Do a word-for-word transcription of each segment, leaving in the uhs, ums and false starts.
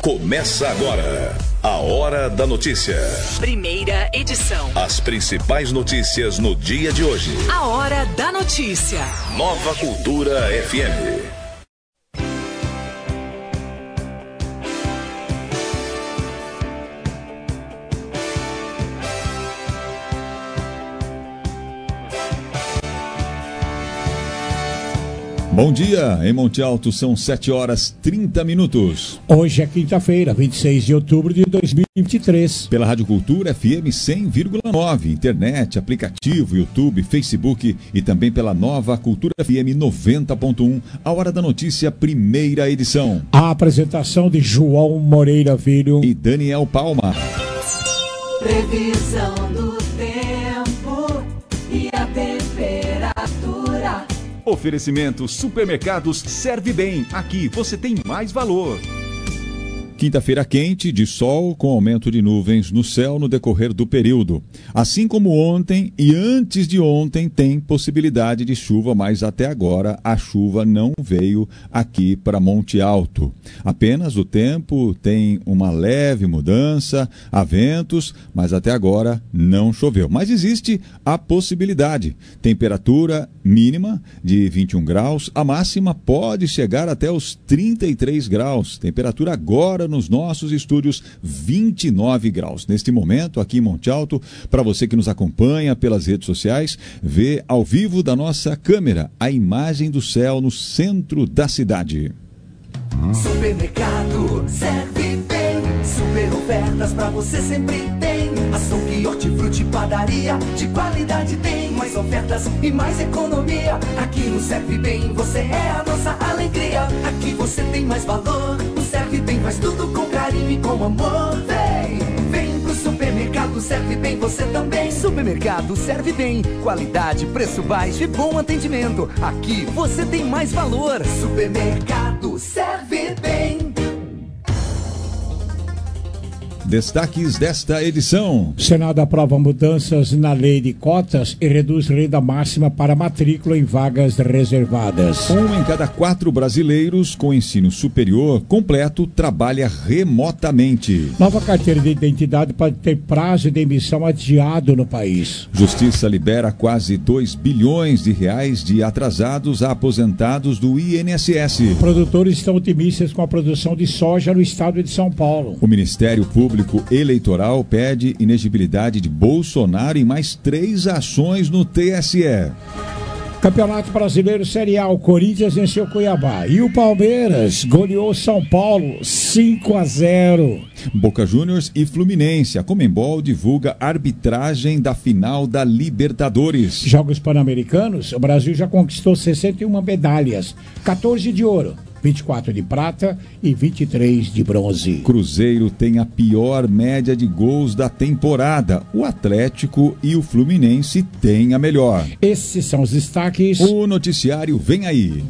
Começa agora a Hora da Notícia. Primeira edição. As principais notícias no dia de hoje. A Hora da Notícia. Nova Cultura F M. Bom dia, em Monte Alto são sete horas e trinta minutos. Hoje é quinta-feira, vinte e seis de outubro de dois mil e vinte e três. Pela Rádio Cultura F M cem vírgula nove, internet, aplicativo, YouTube, Facebook e também pela Nova Cultura F M noventa ponto um, a Hora da Notícia, primeira edição. A apresentação de João Moreira Filho e Daniel Palma. Previsão do tempo e a temperatura. Oferecimento Supermercados Serve Bem. Aqui você tem mais valor. Quinta-feira quente, de sol, com aumento de nuvens no céu no decorrer do período. Assim como ontem e antes de ontem, tem possibilidade de chuva, mas até agora a chuva não veio aqui para Monte Alto. Apenas o tempo tem uma leve mudança, há ventos, mas até agora não choveu. Mas existe a possibilidade. Temperatura mínima de vinte e um graus, a máxima pode chegar até os trinta e três graus. Temperatura agora nos nossos estúdios, vinte e nove graus. Neste momento, aqui em Monte Alto, para você que nos acompanha pelas redes sociais, vê ao vivo da nossa câmera a imagem do céu no centro da cidade. Supermercado Serve Bem, super ofertas pra você sempre tem. Açougue, hortifruti, padaria, de qualidade tem. Mais ofertas e mais economia. Aqui no Serve Bem você é a nossa alegria. Aqui você tem mais valor. O Serve Bem faz tudo com carinho e com amor. Vem, vem pro supermercado Serve Bem você também. Supermercado Serve Bem, qualidade, preço baixo e bom atendimento. Aqui você tem mais valor. Supermercado Serve Bem. Destaques desta edição. Senado aprova mudanças na lei de cotas e reduz renda máxima para matrícula em vagas reservadas. Um em cada quatro brasileiros com ensino superior completo trabalha remotamente. Nova carteira de identidade pode ter prazo de emissão adiado no país. Justiça libera quase dois bilhões de reais de atrasados a aposentados do I N S S. Produtores estão otimistas com a produção de soja no estado de São Paulo. O Ministério Público Eleitoral pede inexigibilidade de Bolsonaro em mais três ações no T S E. Campeonato Brasileiro Série A, o Corinthians venceu Cuiabá e o Palmeiras goleou São Paulo cinco a zero. Boca Juniors e Fluminense. A Conmebol divulga arbitragem da final da Libertadores. Jogos Pan-Americanos, o Brasil já conquistou sessenta e uma medalhas, quatorze de ouro, vinte e quatro de prata e vinte e três de bronze. Cruzeiro tem a pior média de gols da temporada. O Atlético e o Fluminense têm a melhor. Esses são os destaques. O noticiário vem aí.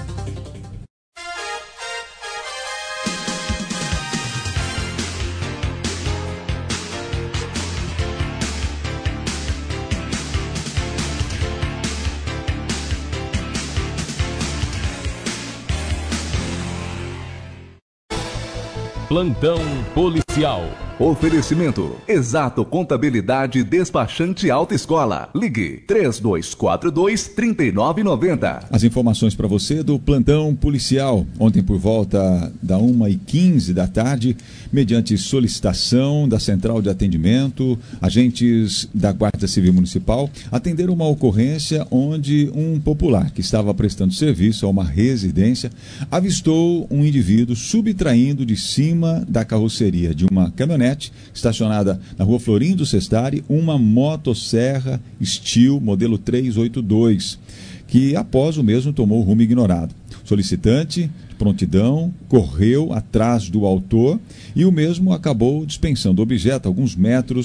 Plantão policial. Oferecimento Exato Contabilidade Despachante Alta Escola. Ligue três dois quatro dois, três nove nove zero. As informações para você do plantão policial. Ontem por volta da uma e quinze da tarde, mediante solicitação da Central de Atendimento, agentes da Guarda Civil Municipal atenderam uma ocorrência onde um popular que estava prestando serviço a uma residência avistou um indivíduo subtraindo de cima da carroceria de uma caminhonete estacionada na rua Florindo Sestari, uma motosserra Steel modelo trezentos e oitenta e dois, que após o mesmo tomou rumo ignorado. O solicitante, de prontidão, correu atrás do autor e o mesmo acabou dispensando o objeto alguns metros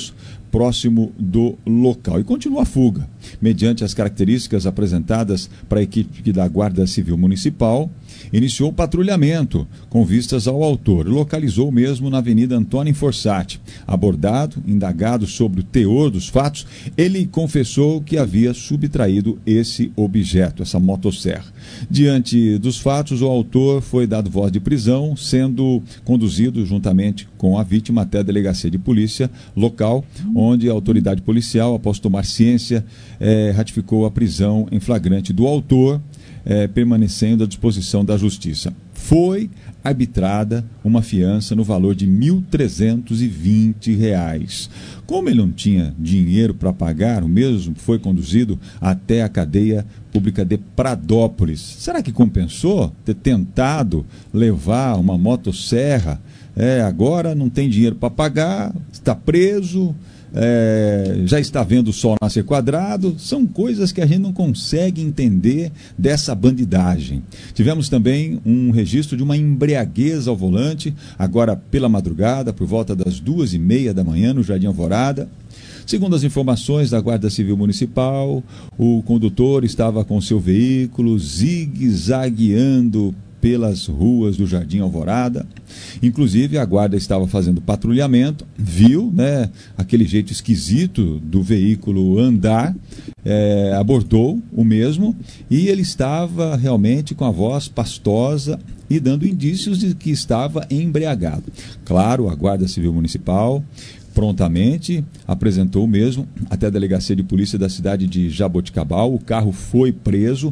próximo do local. E continua a fuga. Mediante as características apresentadas para a equipe da Guarda Civil Municipal, iniciou o patrulhamento com vistas ao autor. Localizou mesmo na Avenida Antônio Fossati. Abordado, indagado sobre o teor dos fatos, ele confessou que havia subtraído esse objeto, essa motosserra. Diante dos fatos, o autor foi dado voz de prisão, sendo conduzido juntamente com a vítima até a delegacia de polícia local, onde a autoridade policial, após tomar ciência, eh, ratificou a prisão em flagrante do autor, eh, permanecendo à disposição da justiça. Foi arbitrada uma fiança no valor de mil trezentos e vinte reais. Como ele não tinha dinheiro para pagar, o mesmo foi conduzido até a cadeia pública de Pradópolis. Será que compensou ter tentado levar uma motosserra? É, agora não tem dinheiro para pagar, está preso, é, já está vendo o sol nascer quadrado. São coisas que a gente não consegue entender dessa bandidagem. Tivemos também um registro de uma embriaguez ao volante, agora pela madrugada, por volta das duas e meia da manhã, no Jardim Alvorada. Segundo as informações da Guarda Civil Municipal, o condutor estava com seu veículo zigue-zagueando pelas ruas do Jardim Alvorada. Inclusive, a guarda estava fazendo patrulhamento, viu, né, aquele jeito esquisito do veículo andar, é, abordou o mesmo e ele estava realmente com a voz pastosa e dando indícios de que estava embriagado. Claro, a Guarda Civil Municipal prontamente apresentou o mesmo até a delegacia de polícia da cidade de Jaboticabal. O carro foi preso.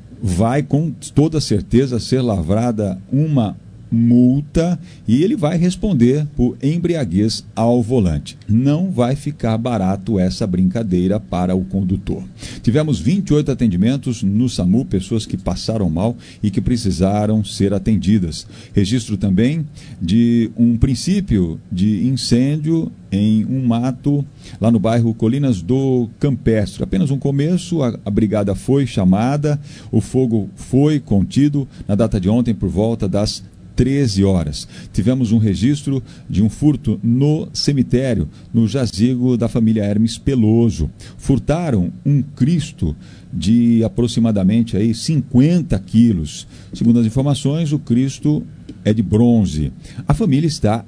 Vai com toda certeza ser lavrada uma multa e ele vai responder por embriaguez ao volante. Não vai ficar barato essa brincadeira para o condutor. Tivemos vinte e oito atendimentos no SAMU, pessoas que passaram mal e que precisaram ser atendidas. Registro também de um princípio de incêndio em um mato lá no bairro Colinas do Campestre. Apenas um começo, a, a brigada foi chamada, o fogo foi contido na data de ontem por volta das treze horas. Tivemos um registro de um furto no cemitério, no jazigo da família Hermes Peloso. Furtaram um Cristo de aproximadamente aí cinquenta quilos. Segundo as informações, o Cristo é de bronze. A família está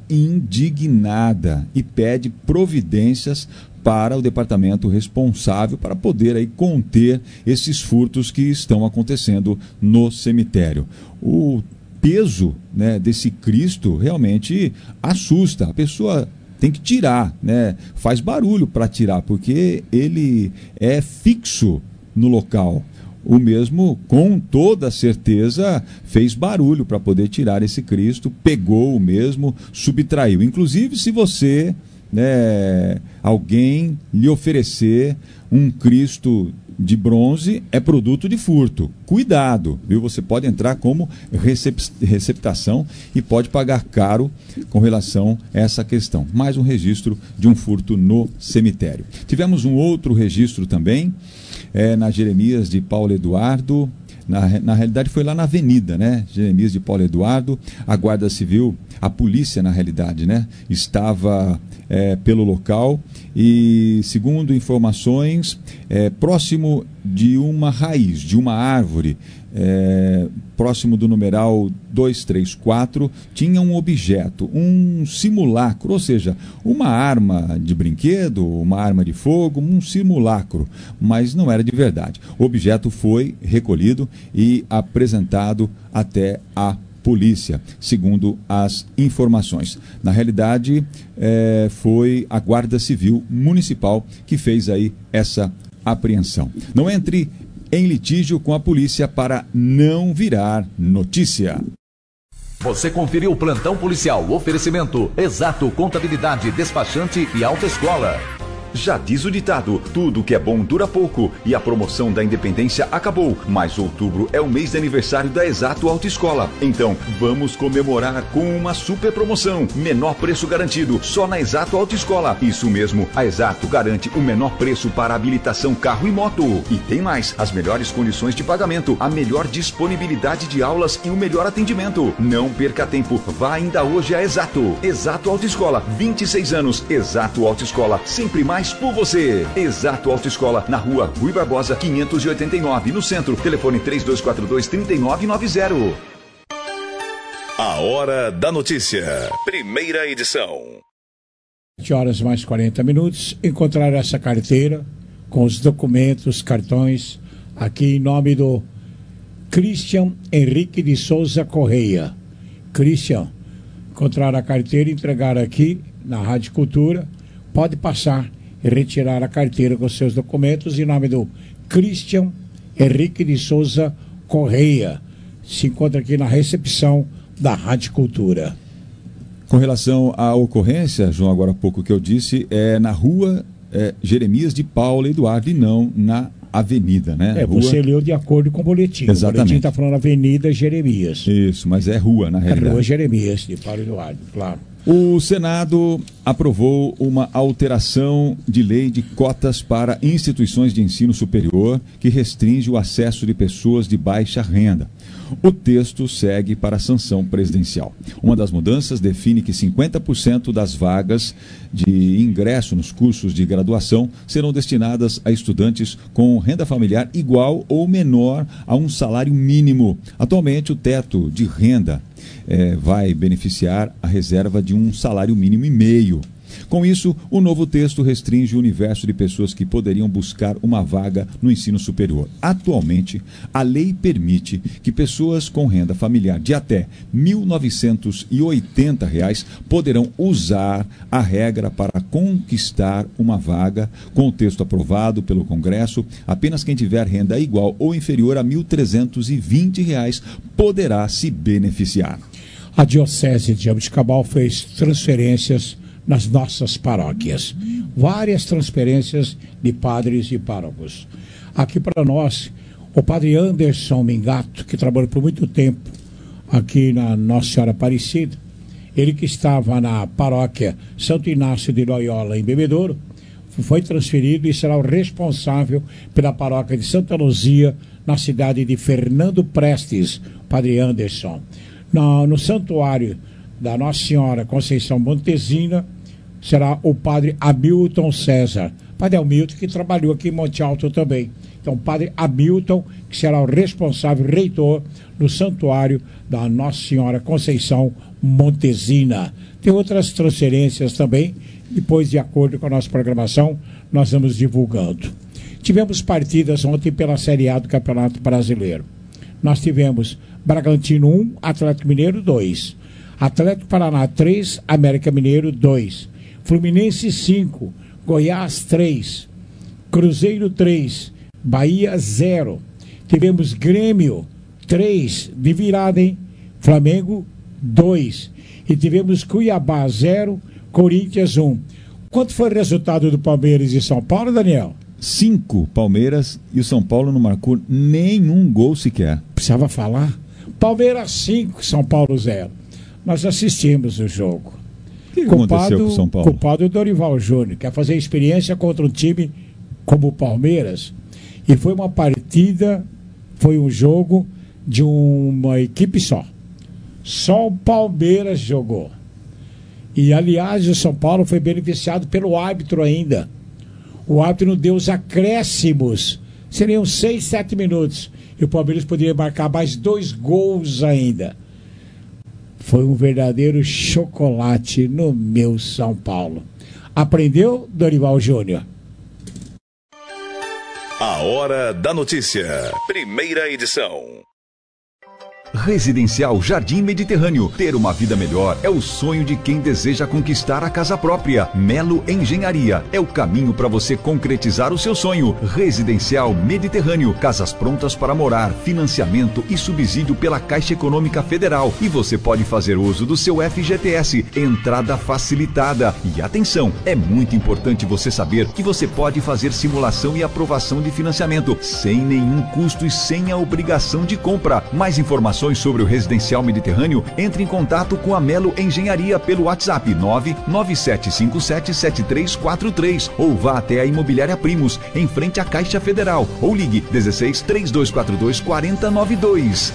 indignada e pede providências para o departamento responsável para poder aí conter esses furtos que estão acontecendo no cemitério. O peso, né, desse Cristo realmente assusta. A pessoa tem que tirar, né? Faz barulho para tirar, porque ele é fixo no local. O mesmo, com toda certeza, fez barulho para poder tirar esse Cristo, pegou o mesmo, subtraiu. Inclusive, se você, né, alguém lhe oferecer um Cristo de bronze, é produto de furto. Cuidado, viu? Você pode entrar como recep- receptação e pode pagar caro com relação a essa questão. Mais um registro de um furto no cemitério. Tivemos um outro registro também, é, na Jeremias de Paulo Eduardo. Na, na realidade foi lá na avenida, né? Jeremias de Paulo Eduardo. A Guarda Civil, a polícia na realidade, né, estava é, pelo local e, segundo informações, é, próximo de uma raiz, de uma árvore, é, próximo do numeral duzentos e trinta e quatro, tinha um objeto, um simulacro, ou seja, uma arma de brinquedo, uma arma de fogo, um simulacro, mas não era de verdade. O objeto foi recolhido e apresentado até a polícia, segundo as informações. Na realidade, é, foi a Guarda Civil Municipal que fez aí essa apreensão. Não entre em litígio com a polícia para não virar notícia. Você conferiu o Plantão Policial. Oferecimento Exato Contabilidade, Despachante e Autoescola. Já diz o ditado, tudo que é bom dura pouco e a promoção da Independência acabou, mas outubro é o mês de aniversário da Exato Autoescola. Então, vamos comemorar com uma super promoção, menor preço garantido, só na Exato Autoescola. Isso mesmo, a Exato garante o menor preço para habilitação carro e moto. E tem mais, as melhores condições de pagamento, a melhor disponibilidade de aulas e o melhor atendimento. Não perca tempo, vá ainda hoje a Exato. Exato Autoescola, vinte e seis anos. Exato Autoescola, sempre mais por você. Exato Autoescola, na rua Rui Barbosa, quinhentos e oitenta e nove, no centro. Telefone três dois quatro dois, três nove nove zero. A Hora da Notícia, primeira edição. sete horas mais quarenta minutos. Encontrar essa carteira com os documentos, cartões, aqui em nome do Christian Henrique de Souza Correia. Christian, encontrar a carteira e entregar aqui na Rádio Cultura. Pode passar e retirar a carteira com seus documentos em nome do Christian Henrique de Souza Correia. Se encontra aqui na recepção da Rádio Cultura. Com relação à ocorrência, João, agora há pouco que eu disse, é na rua é, Jeremias de Paula Eduardo e não na avenida, né? É, rua... você leu de acordo com o boletim. Exatamente. O boletim está falando Avenida Jeremias. Isso, mas é rua, na realidade. É rua Jeremias de Paula Eduardo, claro. O Senado aprovou uma alteração de lei de cotas para instituições de ensino superior que restringe o acesso de pessoas de baixa renda. O texto segue para a sanção presidencial. Uma das mudanças define que cinquenta por cento das vagas de ingresso nos cursos de graduação serão destinadas a estudantes com renda familiar igual ou menor a um salário mínimo. Atualmente, o teto de renda É, vai beneficiar a reserva de um salário mínimo e meio. Com isso, o novo texto restringe o universo de pessoas que poderiam buscar uma vaga no ensino superior. Atualmente, a lei permite que pessoas com renda familiar de até mil novecentos e oitenta reais poderão usar a regra para conquistar uma vaga. Com o texto aprovado pelo Congresso, apenas quem tiver renda igual ou inferior a mil trezentos e vinte reais poderá se beneficiar. A Diocese de Jaboticabal fez transferências nas nossas paróquias. Várias transferências de padres e párocos. Aqui para nós, o padre Anderson Mingato, que trabalhou por muito tempo aqui na Nossa Senhora Aparecida, ele que estava na paróquia Santo Inácio de Loyola, em Bebedouro, foi transferido e será o responsável pela paróquia de Santa Luzia, na cidade de Fernando Prestes, padre Anderson. No, no santuário da Nossa Senhora Conceição Montesina, será o padre Hamilton César. Padre Hamilton, que trabalhou aqui em Monte Alto também. Então, padre Hamilton, que será o responsável, reitor do santuário da Nossa Senhora Conceição Montesina. Tem outras transferências também, depois, de acordo com a nossa programação, nós vamos divulgando. Tivemos partidas ontem pela Série A do Campeonato Brasileiro. Nós tivemos Bragantino um, Atlético Mineiro dois. Atlético Paraná três, América Mineiro dois. Fluminense cinco, Goiás três. Cruzeiro três, Bahia zero. Tivemos Grêmio três, de virada, hein? Flamengo dois. E tivemos Cuiabá zero, Corinthians um. Quanto foi o resultado do Palmeiras e São Paulo, Daniel? Cinco Palmeiras e o São Paulo não marcou nenhum gol sequer. Precisava falar? Palmeiras cinco, São Paulo zero. Nós assistimos o jogo. O que aconteceu com o São Paulo? Culpado é o Dorival Júnior, quer fazer experiência contra um time como o Palmeiras. E foi uma partida, foi um jogo de uma equipe só. Só o Palmeiras jogou. E, aliás, o São Paulo foi beneficiado pelo árbitro ainda. O árbitro não deu os acréscimos. Seriam seis, sete minutos. E o Palmeiras poderia marcar mais dois gols ainda. Foi um verdadeiro chocolate no meu São Paulo. Aprendeu, Dorival Júnior? A Hora da Notícia, primeira edição. Residencial Jardim Mediterrâneo. Ter uma vida melhor é o sonho de quem deseja conquistar a casa própria. Melo Engenharia é o caminho para você concretizar o seu sonho. Residencial Mediterrâneo. Casas prontas para morar, financiamento e subsídio pela Caixa Econômica Federal. E você pode fazer uso do seu F G T S. Entrada facilitada. E atenção, é muito importante você saber que você pode fazer simulação e aprovação de financiamento sem nenhum custo e sem a obrigação de compra. Mais informações sobre o Residencial Mediterrâneo, entre em contato com a Melo Engenharia pelo WhatsApp nove nove sete cinco sete sete três quatro três ou vá até a Imobiliária Primos, em frente à Caixa Federal, ou ligue dezesseis, três dois quatro dois, quatro zero nove dois.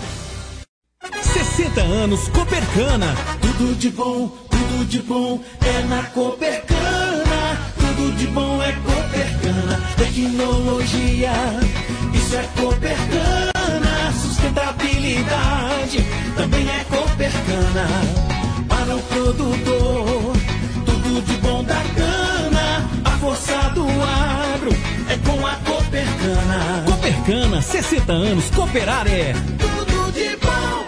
sessenta anos Copercana, tudo de bom, tudo de bom é na Copercana. Tudo de bom é Copercana. Tecnologia, isso é Copercana. Sustentabilidade, também é Copercana. Para o produtor, tudo de bom da cana. A força do agro é com a Copercana. Copercana, sessenta anos, cooperar é tudo de bom.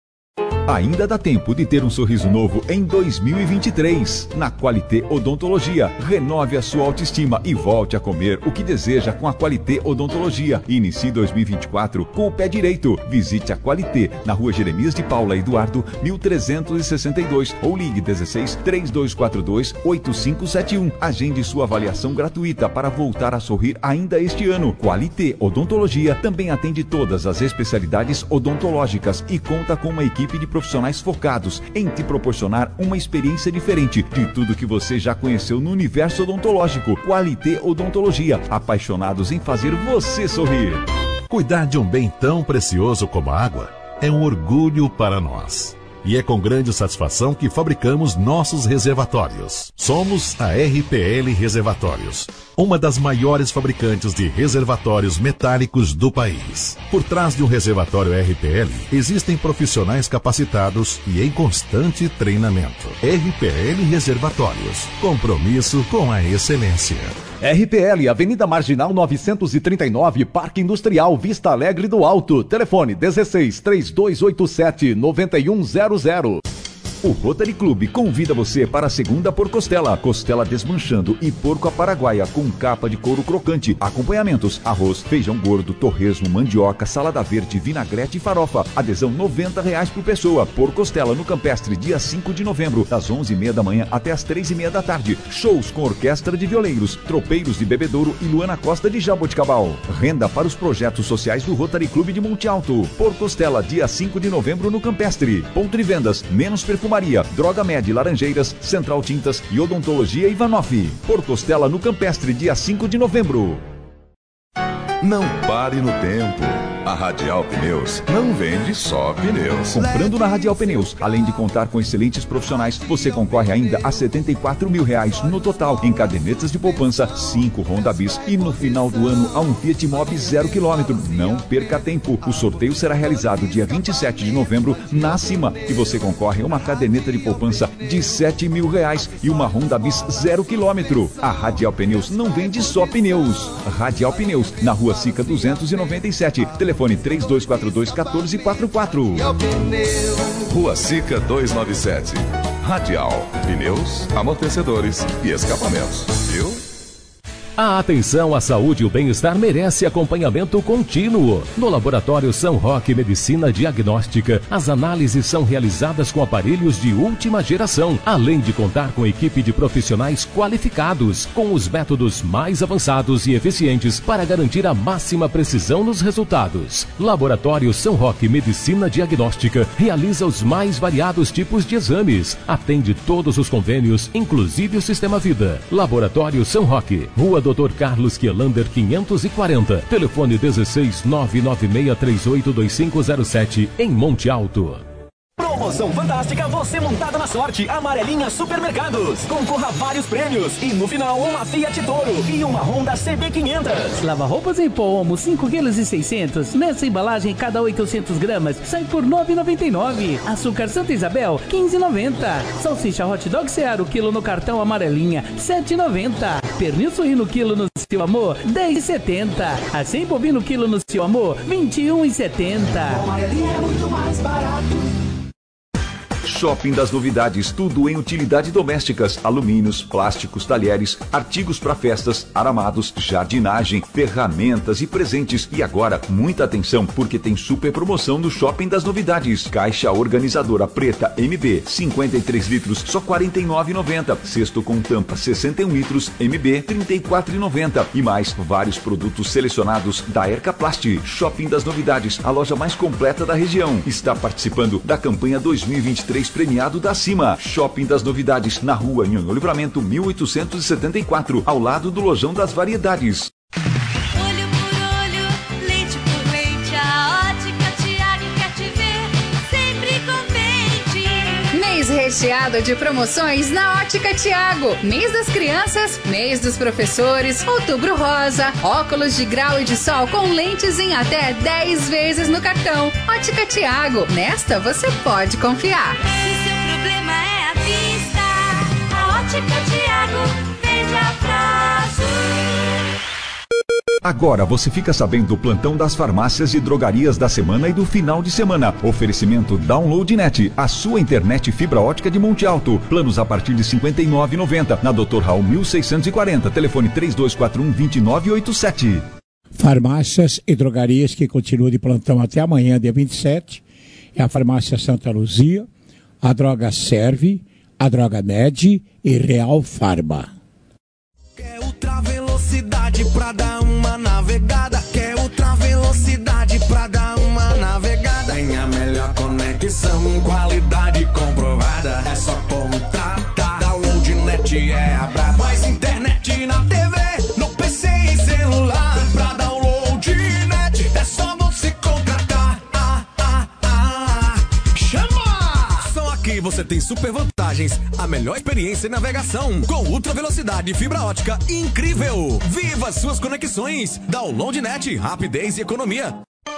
Ainda dá tempo de ter um sorriso novo em dois mil e vinte e três. Na Qualité Odontologia, renove a sua autoestima e volte a comer o que deseja com a Qualité Odontologia. Inicie dois mil e vinte e quatro com o pé direito. Visite a Qualité na Rua Jeremias de Paula Eduardo, mil trezentos e sessenta e dois ou ligue dezesseis, três dois quatro dois, oito cinco sete um. Agende sua avaliação gratuita para voltar a sorrir ainda este ano. Qualité Odontologia também atende todas as especialidades odontológicas e conta com uma equipe de profissionais focados em te proporcionar uma experiência diferente de tudo que você já conheceu no universo odontológico. Qualité Odontologia, apaixonados em fazer você sorrir. Cuidar de um bem tão precioso como a água é um orgulho para nós. E é com grande satisfação que fabricamos nossos reservatórios. Somos a R P L Reservatórios, uma das maiores fabricantes de reservatórios metálicos do país. Por trás de um reservatório R P L, existem profissionais capacitados e em constante treinamento. R P L Reservatórios, compromisso com a excelência. R P L, Avenida Marginal novecentos e trinta e nove, Parque Industrial Vista Alegre do Alto. Telefone dezesseis, três dois oito sete, nove um zero zero. O Rotary Club convida você para a segunda por costela, costela desmanchando e porco à paraguaia com capa de couro crocante, acompanhamentos, arroz, feijão gordo, torresmo, mandioca, salada verde, vinagrete e farofa. Adesão noventa reais por pessoa. Por costela no Campestre, dia cinco de novembro, das onze e meia da manhã até as três e meia da tarde. Shows com orquestra de violeiros, tropeiros de Bebedouro e Luana Costa de Jaboticabal. Renda para os projetos sociais do Rotary Club de Monte Alto. Por costela, dia cinco de novembro no Campestre. Ponto de vendas, menos perfumaria, Droga Med, Laranjeiras, Central Tintas e Odontologia Ivanoff. Por costela no Campestre, dia cinco de novembro. Não pare no tempo. A Radial Pneus não vende só pneus. Comprando na Radial Pneus, além de contar com excelentes profissionais, você concorre ainda a setenta e quatro mil reais no total em cadernetas de poupança, cinco Honda Bis e no final do ano a um Fiat Mobi zero quilômetro. Não perca tempo. O sorteio será realizado dia vinte e sete de novembro na Cima e você concorre a uma caderneta de poupança de sete mil reais e uma Honda Bis zero quilômetro. A Radial Pneus não vende só pneus. Radial Pneus, na Rua Sica duzentos e noventa e sete. Telefone três dois quatro dois, um quatro quatro quatro. Rua Sica duzentos e noventa e sete. Radial, pneus, amortecedores e escapamentos. Viu? A atenção à saúde e o bem-estar merece acompanhamento contínuo. No Laboratório São Roque Medicina Diagnóstica, as análises são realizadas com aparelhos de última geração, além de contar com equipe de profissionais qualificados, com os métodos mais avançados e eficientes para garantir a máxima precisão nos resultados. Laboratório São Roque Medicina Diagnóstica realiza os mais variados tipos de exames, atende todos os convênios, inclusive o Sistema Vida. Laboratório São Roque, Rua doutor Carlos Quielander quinhentos e quarenta, telefone dezesseis, nove nove seis três oito dois cinco zero sete, em Monte Alto. Promoção fantástica, você montada na sorte. Amarelinha Supermercados. Concorra a vários prêmios. E no final, uma Fiat Toro e uma Honda C B quinhentos. Lava-roupas em pó Omo, cinco quilos e seiscentos. Nessa embalagem, cada oitocentos gramas, sai por nove reais e noventa e nove centavos. Açúcar Santa Isabel, quinze reais e noventa centavos. Salsicha Hot Dog Seara, o quilo no cartão Amarelinha, sete reais e noventa centavos. Pernil suíno quilo no Seu Amor, dez reais e setenta centavos. Assim bovino quilo no Seu Amor, vinte e um reais e setenta centavos. Amarelinha é muito mais barato. Shopping das Novidades, tudo em utilidade domésticas, alumínios, plásticos, talheres, artigos para festas, aramados, jardinagem, ferramentas e presentes. E agora, muita atenção, porque tem super promoção no Shopping das Novidades. Caixa organizadora preta M B, cinquenta e três litros, só quarenta e nove reais e noventa centavos. Cesto com tampa, sessenta e um litros, M B, trinta e quatro reais e noventa centavos. E mais, vários produtos selecionados da Ercaplast. Shopping das Novidades, a loja mais completa da região. Está participando da campanha dois mil e vinte e três premiado da Cima. Shopping das Novidades, na rua Nhonhô Livramento, mil oitocentos e setenta e quatro, ao lado do Lojão das Variedades. Olho por olho, leite por leite, a Ótica Tiago quer te ver sempre contente. Mês recheado de promoções na Ótica Tiago. Mês das crianças, mês dos professores, outubro rosa, óculos de grau e de sol com lentes em até dez vezes no cartão. Ótica Tiago, nesta você pode confiar. Se seu problema é a vista, a Ótica Tiago vende a prazo. Agora você fica sabendo do plantão das farmácias e drogarias da semana e do final de semana. Oferecimento DownloadNet, a sua internet fibra ótica de Monte Alto. Planos a partir de cinquenta e nove reais e noventa centavos. Na doutor Raul mil seiscentos e quarenta. Telefone três dois quatro um, dois nove oito sete. Farmácias e drogarias que continuam de plantão até amanhã, dia vinte e sete. É a Farmácia Santa Luzia, a Droga Serve, a Droga Med e Real Farma. Quer ultra velocidade pra dar uma navegada? Quer ultra velocidade pra dar uma navegada? Tem a melhor conexão, qualidade comprovada. É só contratar. DownloadNet é a braba. Mais internet na T V, no P C e celular. Pra DownloadNet é só você contratar. Ah, ah, ah. Chama! Só aqui você tem super vantagens. A melhor experiência em navegação com ultra velocidade e fibra ótica incrível. Viva suas conexões. DownloadNet, rapidez e economia.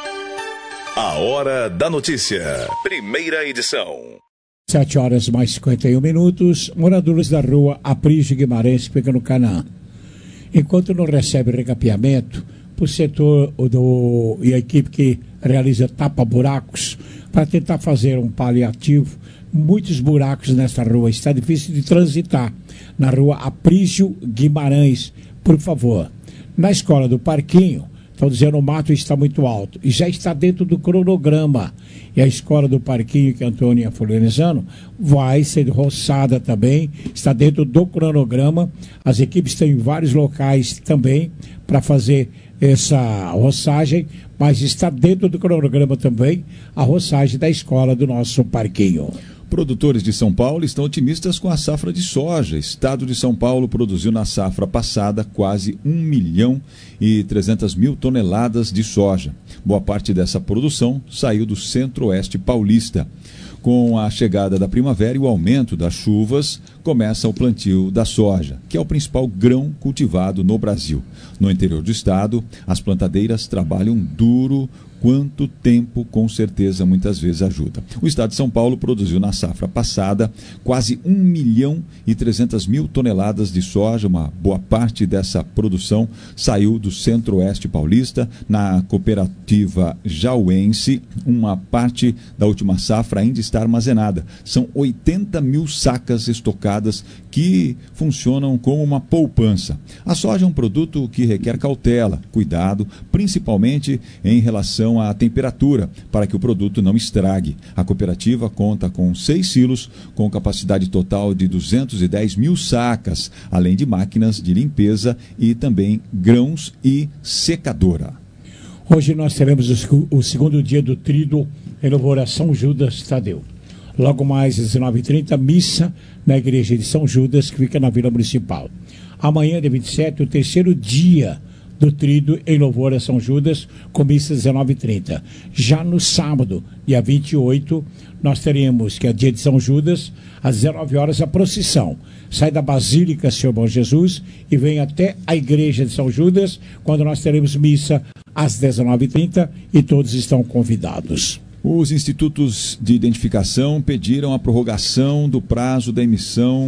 A Hora da Notícia, primeira edição. sete horas mais cinquenta e um minutos. Moradores da rua Aprígio Guimarães, que fica no Canaã. Enquanto não recebe recapeamento, o setor do, e a equipe que realiza tapa-buracos, para tentar fazer um paliativo, muitos buracos nessa rua. Está difícil de transitar. Na rua Aprígio Guimarães, por favor. Na escola do Parquinho, estão dizendo o mato está muito alto. E já está dentro do cronograma. E a escola do Parquinho, que é Antônia Florenziano, vai ser roçada também. Está dentro do cronograma. As equipes estão em vários locais também para fazer essa roçagem, mas está dentro do cronograma também a roçagem da escola do nosso Parquinho. Produtores de São Paulo estão otimistas com a safra de soja. Estado de São Paulo produziu na safra passada quase um milhão e trezentas mil toneladas de soja. Boa parte dessa produção saiu do centro-oeste paulista. Com a chegada da primavera e o aumento das chuvas, começa o plantio da soja, que é o principal grão cultivado no Brasil. No interior do estado, as plantadeiras trabalham duro. Quanto tempo, com certeza, muitas vezes ajuda. O estado de São Paulo produziu na safra passada quase um milhão e trezentas mil toneladas de soja. Uma boa parte dessa produção saiu do centro-oeste paulista. Na cooperativa jauense, uma parte da última safra ainda está armazenada. São oitenta mil sacas estocadas que funcionam como uma poupança. A soja é um produto que requer cautela, cuidado, principalmente em relação à temperatura, para que o produto não estrague. A cooperativa conta com seis silos, com capacidade total de duzentas e dez mil sacas, além de máquinas de limpeza e também grãos e secadora. Hoje nós teremos o, o segundo dia do Tríduo em louvor a São Judas Tadeu. Logo mais às dezenove e trinta, missa na igreja de São Judas, que fica na Vila Municipal. Amanhã, dia vinte e sete, o terceiro dia do Tríduo em louvor a São Judas, com missa às dezenove e trinta. Já no sábado, dia vinte e oito, nós teremos, que é dia de São Judas, às dezenove horas, a procissão. Sai da Basílica Senhor Bom Jesus e vem até a igreja de São Judas, quando nós teremos missa às dezenove e trinta e todos estão convidados. Os institutos de identificação pediram a prorrogação do prazo da emissão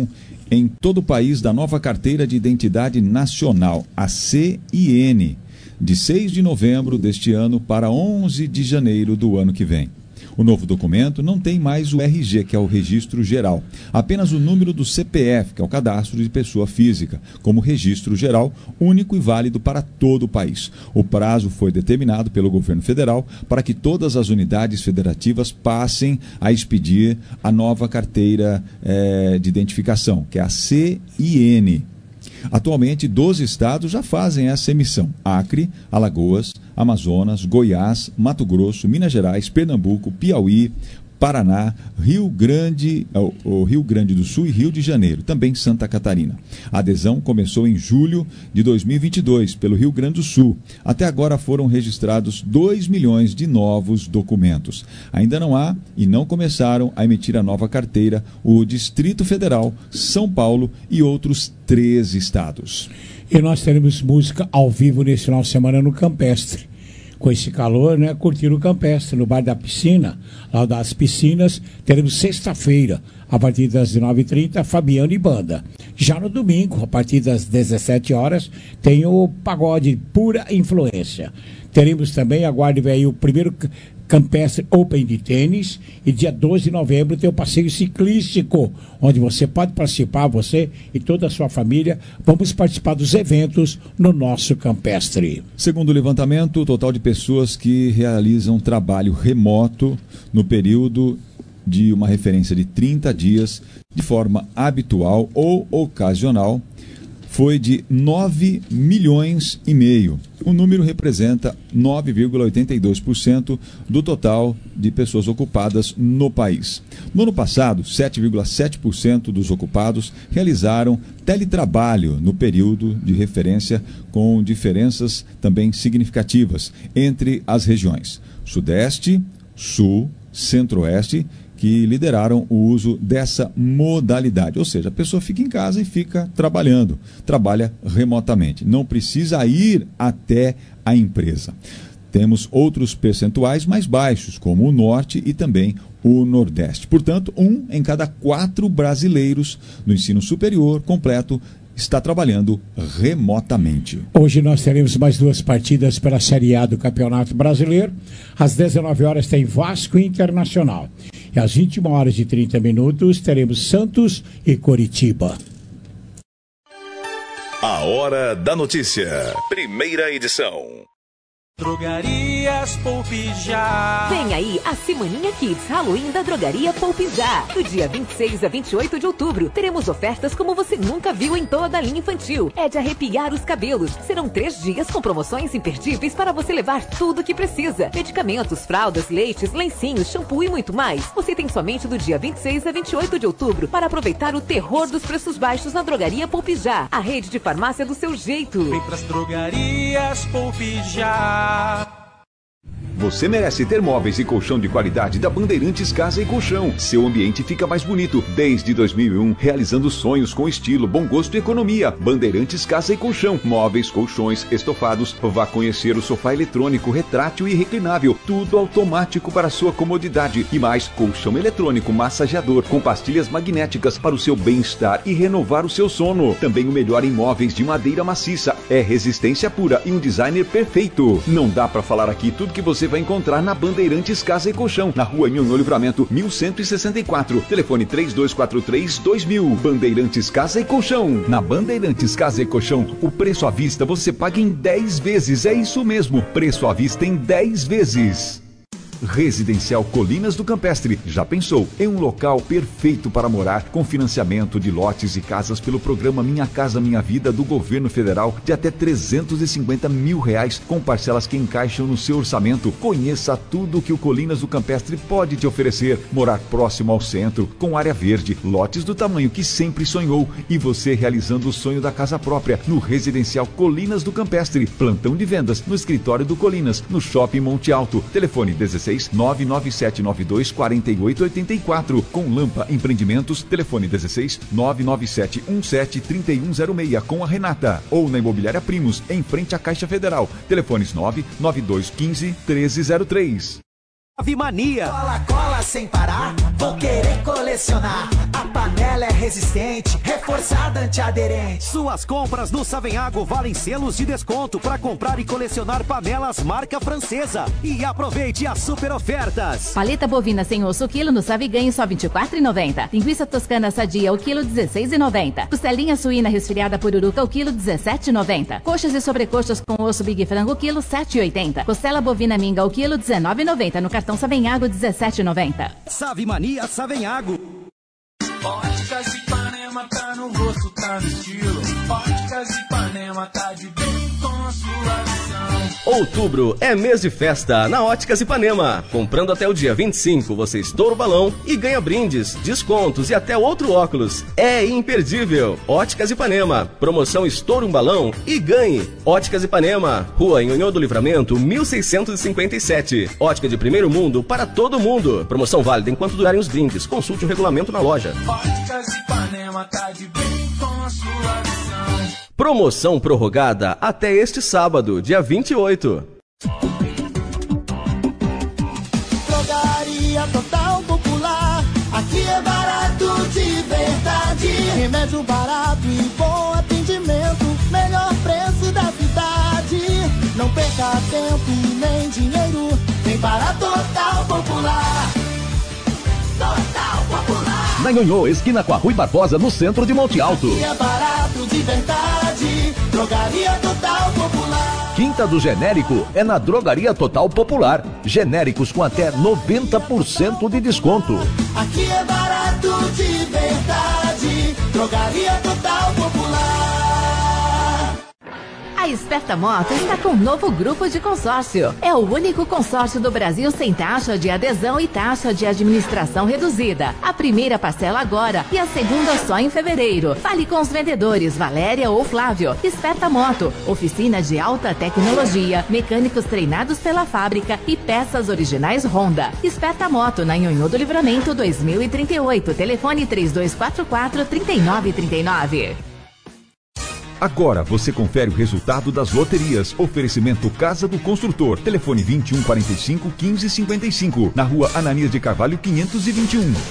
em todo o país da nova Carteira de Identidade Nacional, a C I N, de seis de novembro deste ano para onze de janeiro do ano que vem. O novo documento não tem mais o R G, que é o Registro Geral, apenas o número do C P F, que é o Cadastro de Pessoa Física, como registro geral, único e válido para todo o país. O prazo foi determinado pelo governo federal para que todas as unidades federativas passem a expedir a nova carteira eh, de identificação, que é a C I N. Atualmente, doze estados já fazem essa emissão: Acre, Alagoas, Amazonas, Goiás, Mato Grosso, Minas Gerais, Pernambuco, Piauí, Paraná, Rio Grande, o, o Rio Grande do Sul e Rio de Janeiro, também Santa Catarina. A adesão começou em julho de dois mil e vinte e dois, pelo Rio Grande do Sul. Até agora foram registrados dois milhões de novos documentos. Ainda não há e não começaram a emitir a nova carteira o Distrito Federal, São Paulo e outros três estados. E nós teremos música ao vivo nesse final de semana no Campestre. Com esse calor, né, curtir o Campestre, no bar da piscina, lá das piscinas, teremos sexta-feira, a partir das nove e trinta, Fabiano e Banda. Já no domingo, a partir das dezessete horas, tem o Pagode Pura Influência. Teremos também, aguarde aí, o primeiro Campestre Open de tênis, e dia doze de novembro tem o passeio ciclístico, onde você pode participar, você e toda a sua família. Vamos participar dos eventos no nosso Campestre. Segundo o levantamento, o total de pessoas que realizam trabalho remoto no período de uma referência de trinta dias, de forma habitual ou ocasional, foi de nove milhões e meio. O número representa nove vírgula oitenta e dois por cento do total de pessoas ocupadas no país. No ano passado, sete vírgula sete por cento dos ocupados realizaram teletrabalho no período de referência, com diferenças também significativas entre as regiões Sudeste, Sul, Centro-Oeste, que lideraram o uso dessa modalidade. Ou seja, a pessoa fica em casa e fica trabalhando, trabalha remotamente, não precisa ir até a empresa. Temos outros percentuais mais baixos, como o Norte e também o Nordeste. Portanto, um em cada quatro brasileiros no ensino superior completo está trabalhando remotamente. Hoje nós teremos mais duas partidas pela Série A do Campeonato Brasileiro. Às dezenove horas tem Vasco Internacional. E às vinte e uma horas e trinta minutos teremos Santos e Coritiba. A Hora da Notícia. Primeira edição. Drogarias Poupe Já. Vem aí a Semaninha Kids Halloween da Drogaria Poupe Já. Do dia vinte e seis a vinte e oito de outubro, teremos ofertas como você nunca viu em toda a linha infantil. É de arrepiar os cabelos. Serão três dias com promoções imperdíveis para você levar tudo o que precisa. Medicamentos, fraldas, leites, lencinhos, shampoo e muito mais. Você tem somente do dia vinte e seis a vinte e oito de outubro para aproveitar o terror dos preços baixos na Drogaria Poupe Já. A rede de farmácia do seu jeito. Vem pras Drogarias Poupe Já. Você merece ter móveis e colchão de qualidade da Bandeirantes Casa e Colchão. Seu ambiente fica mais bonito. Desde dois mil e um, realizando sonhos com estilo, bom gosto e economia. Bandeirantes Casa e Colchão. Móveis, colchões, estofados. Vá conhecer o sofá eletrônico, retrátil e reclinável. Tudo automático para sua comodidade. E mais, colchão eletrônico massageador com pastilhas magnéticas para o seu bem-estar e renovar o seu sono. Também o melhor em móveis de madeira maciça. É resistência pura e um designer perfeito. Não dá para falar aqui tudo que você vai encontrar na Bandeirantes Casa e Colchão, na rua Nhonhô Livramento, mil cento e sessenta e quatro. Telefone três dois quatro três, dois mil. Bandeirantes Casa e Colchão. Na Bandeirantes Casa e Colchão, o preço à vista você paga em dez vezes. É isso mesmo, preço à vista em dez vezes. Residencial Colinas do Campestre. Já pensou em um local perfeito para morar, com financiamento de lotes e casas pelo programa Minha Casa Minha Vida do Governo Federal de até trezentos e cinquenta mil reais, com parcelas que encaixam no seu orçamento. Conheça tudo que o Colinas do Campestre pode te oferecer. Morar próximo ao centro, com área verde, lotes do tamanho que sempre sonhou e você realizando o sonho da casa própria no Residencial Colinas do Campestre. Plantão de vendas no escritório do Colinas, no Shopping Monte Alto. Telefone dezesseis nove nove sete nove dois quatro oito oito quatro. Com Lampa Empreendimentos, telefone dezesseis nove nove sete um sete três um zero seis com a Renata. Ou na Imobiliária Primos, em frente à Caixa Federal. Telefones nove nove dois um cinco um três zero três. Mania. Cola, cola sem parar, vou querer colecionar. A panela é resistente, reforçada, antiaderente. Suas compras no Savenhago valem selos de desconto para comprar e colecionar panelas marca francesa. E aproveite as super ofertas. Paleta bovina sem osso quilo no Saviganho só vinte e quatro reais e noventa centavos. Linguiça toscana sadia o quilo dezesseis reais e noventa centavos. Costelinha suína resfriada pururuca o quilo dezessete reais e noventa centavos. Coxas e sobrecoxas com osso Big Frango o quilo sete reais e oitenta centavos. Costela bovina minga o quilo dezenove reais e noventa centavos. No cartão Savenhago dezessete reais e noventa centavos. Savimania Savenhago. Óticas Ipanema tá no gosto, tá no estilo. Óticas Ipanema tá de bem com a sua visão. Outubro é mês de festa na Óticas Ipanema. Comprando até o dia vinte e cinco, você estoura o balão e ganha brindes, descontos e até outro óculos. É imperdível. Óticas Ipanema. Promoção estoura um balão e ganhe. Óticas Ipanema. Rua Nhonhô do Livramento, mil seiscentos e cinquenta e sete. Ótica de primeiro mundo para todo mundo. Promoção válida enquanto durarem os brindes. Consulte o regulamento na loja. Óticas Ipanema tá de bem com a sua visão. Promoção prorrogada até este sábado, dia vinte e oito. Drogaria Total Popular, aqui é barato de verdade. Remédio barato e bom atendimento, melhor preço da cidade. Não perca tempo nem dinheiro, vem para Total Popular. Total Popular. Na Nhonhô, esquina com a Rui Barbosa, no centro de Monte Alto. Aqui é barato de verdade, Drogaria Total Popular. Quinta do Genérico é na Drogaria Total Popular. Genéricos com até noventa por cento de desconto. Aqui é barato de verdade, Drogaria Total Popular. A Esperta Moto está com um novo grupo de consórcio. É o único consórcio do Brasil sem taxa de adesão e taxa de administração reduzida. A primeira parcela agora e a segunda só em fevereiro. Fale com os vendedores Valéria ou Flávio. Esperta Moto, oficina de alta tecnologia, mecânicos treinados pela fábrica e peças originais Honda. Esperta Moto, na Nhonhô do Livramento dois mil e trinta e oito. Telefone três dois quatro quatro, três nove três nove. Agora você confere o resultado das loterias. Oferecimento Casa do Construtor. Telefone vinte e um, quarenta e cinco, quinze, cinquenta e cinco. Na rua Ananias de Carvalho, quinhentos e vinte e um.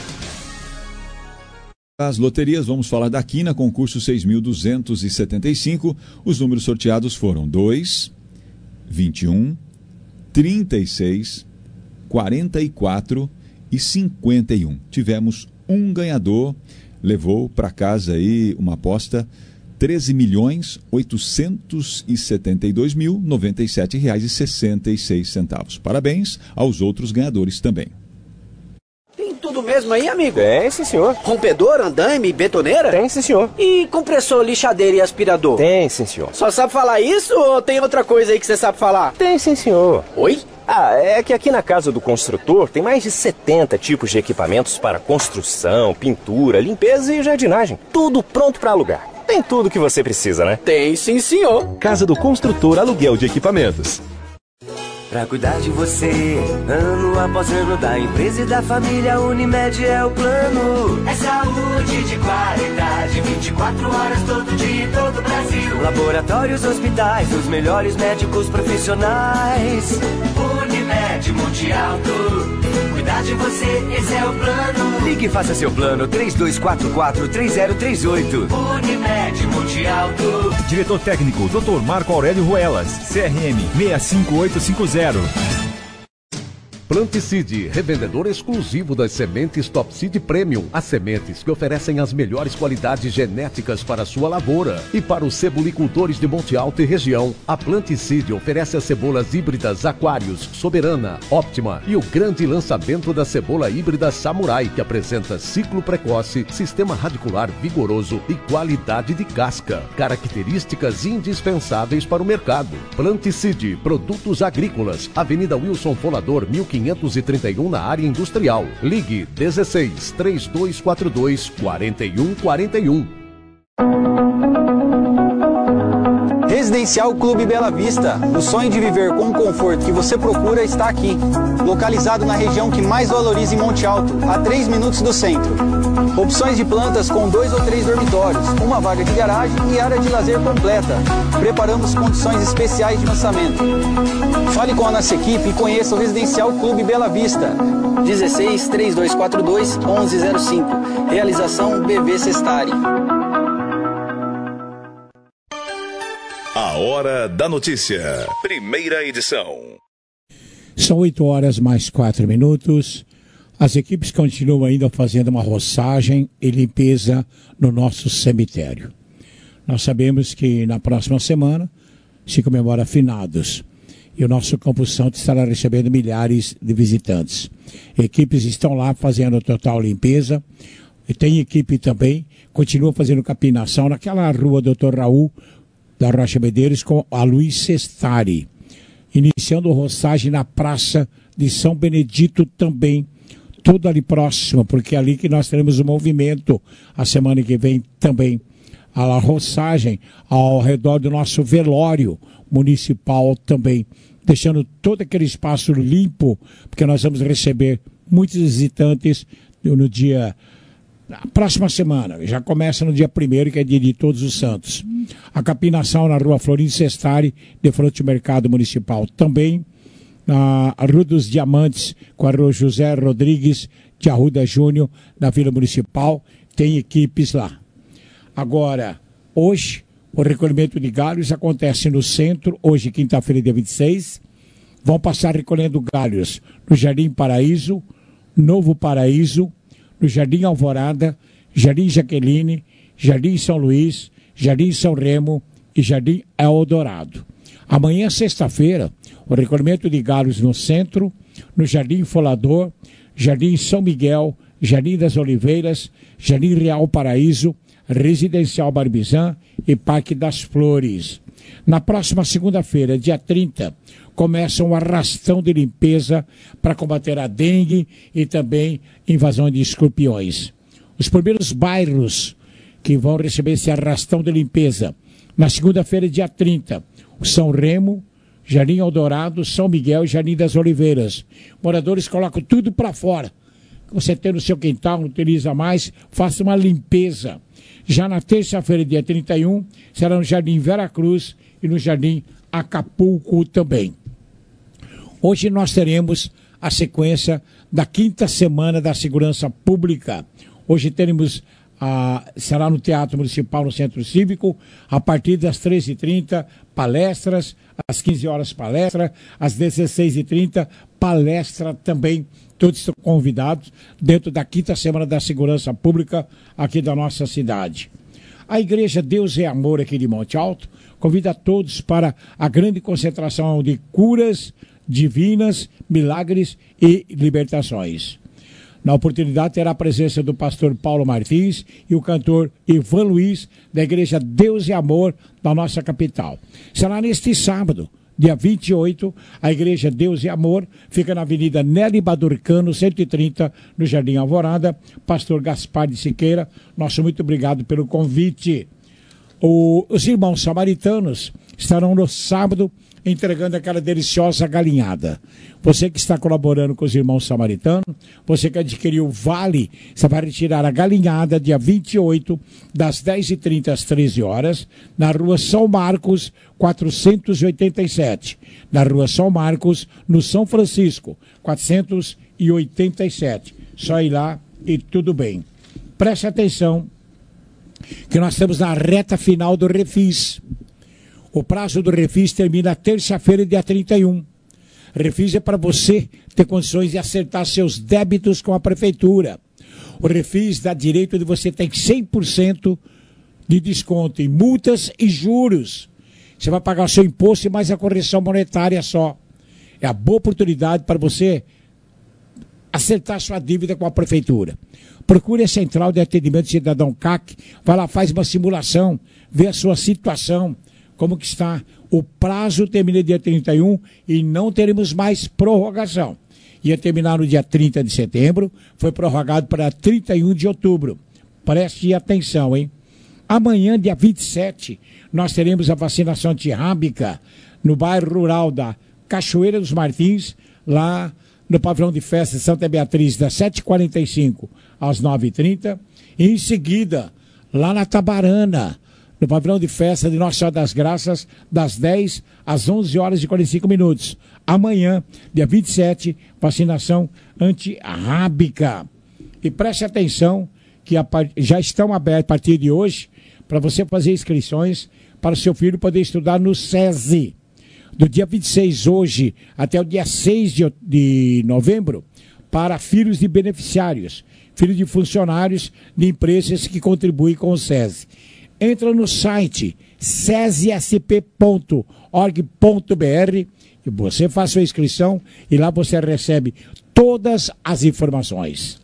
As loterias, vamos falar da Quina, concurso seis mil duzentos e setenta e cinco. Os números sorteados foram dois, vinte e um, trinta e seis, quarenta e quatro e cinquenta e um. Tivemos um ganhador, levou para casa aí uma aposta treze milhões, oitocentos e setenta e dois mil, noventa e sete reais e sessenta e seis centavos. Parabéns aos outros ganhadores também. Tem tudo mesmo aí, amigo? Tem, sim, senhor. Rompedor, andaime, betoneira? Tem, sim, senhor. E compressor, lixadeira e aspirador? Tem, sim, senhor. Só sabe falar isso ou tem outra coisa aí que você sabe falar? Tem, sim, senhor. Oi? Ah, é que aqui na Casa do Construtor tem mais de setenta tipos de equipamentos para construção, pintura, limpeza e jardinagem. Tudo pronto para alugar. Tem tudo que você precisa, né? Tem, sim, senhor. Casa do Construtor Aluguel de Equipamentos. Pra cuidar de você, ano após ano, da empresa e da família, Unimed é o plano. É saúde de qualidade, vinte e quatro horas todo dia em todo o Brasil. Laboratórios, hospitais, os melhores médicos profissionais. Unimed Multialto, cuidar de você, esse é o plano. Ligue e faça seu plano, três dois quatro quatro, três zero três oito. Unimed Multialto. Diretor técnico, doutor Marco Aurélio Ruelas, C R M seis cinco oito cinco zero. Planticide, revendedor exclusivo das sementes Top Seed Premium. As sementes que oferecem as melhores qualidades genéticas para a sua lavoura. E para os cebolicultores de Monte Alto e região, a Planticide oferece as cebolas híbridas Aquários, Soberana, Óptima e o grande lançamento da cebola híbrida Samurai, que apresenta ciclo precoce, sistema radicular vigoroso e qualidade de casca. Características indispensáveis para o mercado. Planticide, produtos agrícolas, Avenida Wilson Folador, mil quinhentos e trinta e um, na área industrial. Ligue dezesseis, três dois quatro dois, quatro um quatro um. Residencial Clube Bela Vista. O sonho de viver com o conforto que você procura está aqui. Localizado na região que mais valoriza em Monte Alto, a três minutos do centro. Opções de plantas com dois ou três dormitórios, uma vaga de garagem e área de lazer completa. Preparamos condições especiais de lançamento. Fale com a nossa equipe e conheça o Residencial Clube Bela Vista. dezesseis, trinta e dois quarenta e dois, onze zero cinco. Realização B V Sestari. A Hora da Notícia. Primeira edição. São oito horas mais quatro minutos. As equipes continuam ainda fazendo uma roçagem e limpeza no nosso cemitério. Nós sabemos que na próxima semana se comemora finados. E o nosso Campo Santo estará recebendo milhares de visitantes. Equipes estão lá fazendo total limpeza. E tem equipe também, continua fazendo capinação naquela rua doutor Raul da Rocha Medeiros com a Luiz Sestari. Iniciando roçagem na Praça de São Benedito também. Tudo ali próximo, porque é ali que nós teremos o movimento a semana que vem também. A roçagem ao redor do nosso velório municipal também. Deixando todo aquele espaço limpo, porque nós vamos receber muitos visitantes no dia... Na próxima semana, já começa no dia primeiro, que é dia de Todos os Santos. A capinação na rua Florim Sestari, de frente ao Mercado Municipal. Também na Rua dos Diamantes, com a rua José Rodrigues de Arruda Júnior, na Vila Municipal. Tem equipes lá. Agora, hoje, o recolhimento de galhos acontece no centro, hoje, quinta-feira, dia vinte e seis. Vão passar recolhendo galhos no Jardim Paraíso, Novo Paraíso, no Jardim Alvorada, Jardim Jaqueline, Jardim São Luís, Jardim São Remo e Jardim Eldorado. Amanhã, sexta-feira, o recolhimento de galhos no centro, no Jardim Folador, Jardim São Miguel, Jardim das Oliveiras, Jardim Real Paraíso, Residencial Barbizan e Parque das Flores. Na próxima segunda-feira, dia trinta, começa um arrastão de limpeza para combater a dengue e também invasão de escorpiões. Os primeiros bairros que vão receber esse arrastão de limpeza, na segunda-feira, dia trinta, o São Remo, Jardim Eldorado, São Miguel e Jardim das Oliveiras. Moradores colocam tudo para fora. Você tem no seu quintal, não utiliza mais, faça uma limpeza. Já na terça-feira, dia trinta e um, será no Jardim Vera Cruz e no Jardim Acapulco também. Hoje nós teremos a sequência da quinta semana da segurança pública. Hoje teremos, ah, será no Teatro Municipal, no Centro Cívico, a partir das treze e trinta, palestras, às quinze horas palestra, às dezesseis e trinta, palestra também. Todos estão convidados dentro da quinta semana da segurança pública aqui da nossa cidade. A Igreja Deus é Amor aqui de Monte Alto convida todos para a grande concentração de curas divinas, milagres e libertações. Na oportunidade terá a presença do pastor Paulo Martins e o cantor Ivan Luiz, da Igreja Deus e Amor da nossa capital. Será neste sábado, dia vinte e oito, a Igreja Deus e Amor fica na Avenida Nelly Badurcano, cento e trinta, no Jardim Alvorada. Pastor Gaspar de Siqueira, nosso muito obrigado pelo convite. O, os irmãos samaritanos estarão no sábado entregando aquela deliciosa galinhada. Você que está colaborando com os irmãos samaritanos, você que adquiriu o vale, você vai retirar a galinhada dia vinte e oito, das dez e trinta às treze horas, na rua São Marcos, quatrocentos e oitenta e sete. Na rua São Marcos, no São Francisco, quatrocentos e oitenta e sete. Só ir lá e tudo bem. Preste atenção que nós estamos na reta final do Refis. O prazo do Refis termina terça-feira, dia trinta e um. Refis é para você ter condições de acertar seus débitos com a prefeitura. O Refis dá direito de você ter cem por cento de desconto em multas e juros. Você vai pagar o seu imposto e mais a correção monetária só. É a boa oportunidade para você acertar sua dívida com a prefeitura. Procure a Central de Atendimento Cidadão C A C, vai lá, faz uma simulação, vê a sua situação, como que está. O prazo termina dia trinta e um e não teremos mais prorrogação. Ia terminar no dia trinta de setembro, foi prorrogado para trinta e um de outubro. Preste atenção, hein? Amanhã, dia vinte e sete, nós teremos a vacinação antirrábica no bairro rural da Cachoeira dos Martins, lá no pavilhão de festa de Santa Beatriz, das sete e quarenta e cinco às nove e trinta. E em seguida, lá na Tabarana, no pavilhão de festa de Nossa Senhora das Graças, das dez às onze horas e quarenta e cinco minutos. Amanhã, dia vinte e sete, vacinação antirrábica. E preste atenção que a, já estão abertos a partir de hoje para você fazer inscrições para o seu filho poder estudar no SESI. Do dia vinte e seis hoje até o dia seis de, de novembro, para filhos de beneficiários, filhos de funcionários de empresas que contribuem com o SESI. Entra no site sesesp ponto org ponto br e você faz sua inscrição e lá você recebe todas as informações.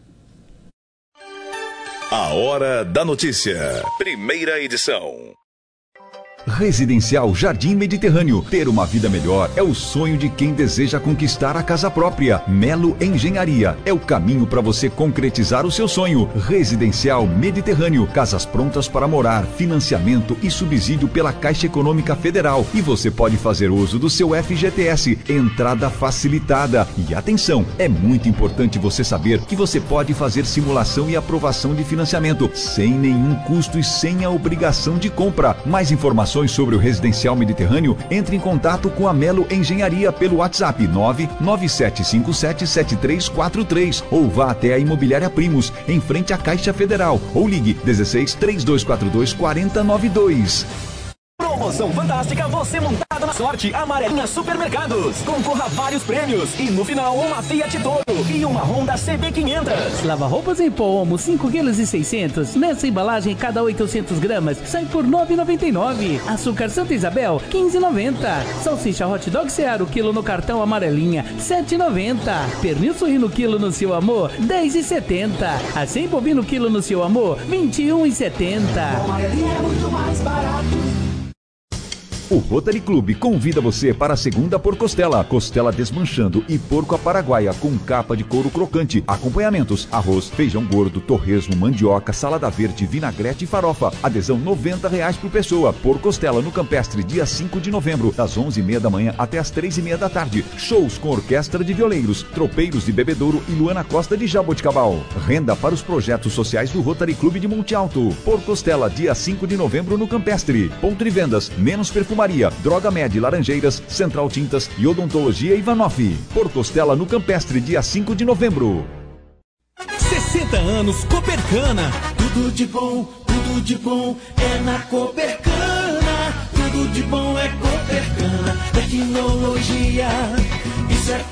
A Hora da Notícia. Primeira edição. Residencial Jardim Mediterrâneo. Ter uma vida melhor é o sonho de quem deseja conquistar a casa própria. Melo Engenharia é o caminho para você concretizar o seu sonho. Residencial Mediterrâneo. Casas prontas para morar, financiamento e subsídio pela Caixa Econômica Federal. E você pode fazer uso do seu F G T S. Entrada facilitada. E atenção, é muito importante você saber que você pode fazer simulação e aprovação de financiamento sem nenhum custo e sem a obrigação de compra. Mais informações sobre o Residencial Mediterrâneo, entre em contato com a Melo Engenharia pelo WhatsApp nove nove sete cinco sete sete três quatro três ou vá até a Imobiliária Primos, em frente à Caixa Federal, ou ligue dezesseis, três dois quatro dois, quatro zero nove dois. Promoção fantástica, você montada na sorte, Amarelinha Supermercados. Concorra a vários prêmios e no final uma Fiat Toro e uma Honda C B quinhentos. Lava-roupas em pó Omo cinco quilos e seiscentos. Nessa embalagem, cada oitocentos gramas sai por nove reais e noventa e nove centavos. Açúcar Santa Isabel, quinze reais e noventa centavos. Salsicha Hot Dog Seara, o quilo no cartão Amarelinha, sete reais e noventa centavos. Pernil suíno quilo no Seu Amor, dez reais e setenta centavos. Acém bovino quilo no Seu Amor, vinte e um reais e setenta centavos. Amarelinha é muito mais barato. O Rotary Club convida você para a segunda por costela, costela desmanchando e porco à paraguaia com capa de couro crocante, acompanhamentos, arroz, feijão gordo, torresmo, mandioca, salada verde, vinagrete e farofa. Adesão noventa reais por pessoa. Por costela no Campestre, dia cinco de novembro, das onze e meia da manhã até as três e meia da tarde. Shows com orquestra de violeiros, tropeiros de Bebedouro e Luana Costa de Jaboticabal. Renda para os projetos sociais do Rotary Club de Monte Alto. Por costela, dia cinco de novembro no Campestre. Ponto de vendas, menos perfumaria, Droga Med, Laranjeiras, Central Tintas e Odontologia Ivanoff. Por costela no Campestre, dia cinco de novembro. sessenta anos Copercana. Tudo de bom, tudo de bom é na Copercana. Tudo de bom é Copercana. Tecnologia, isso é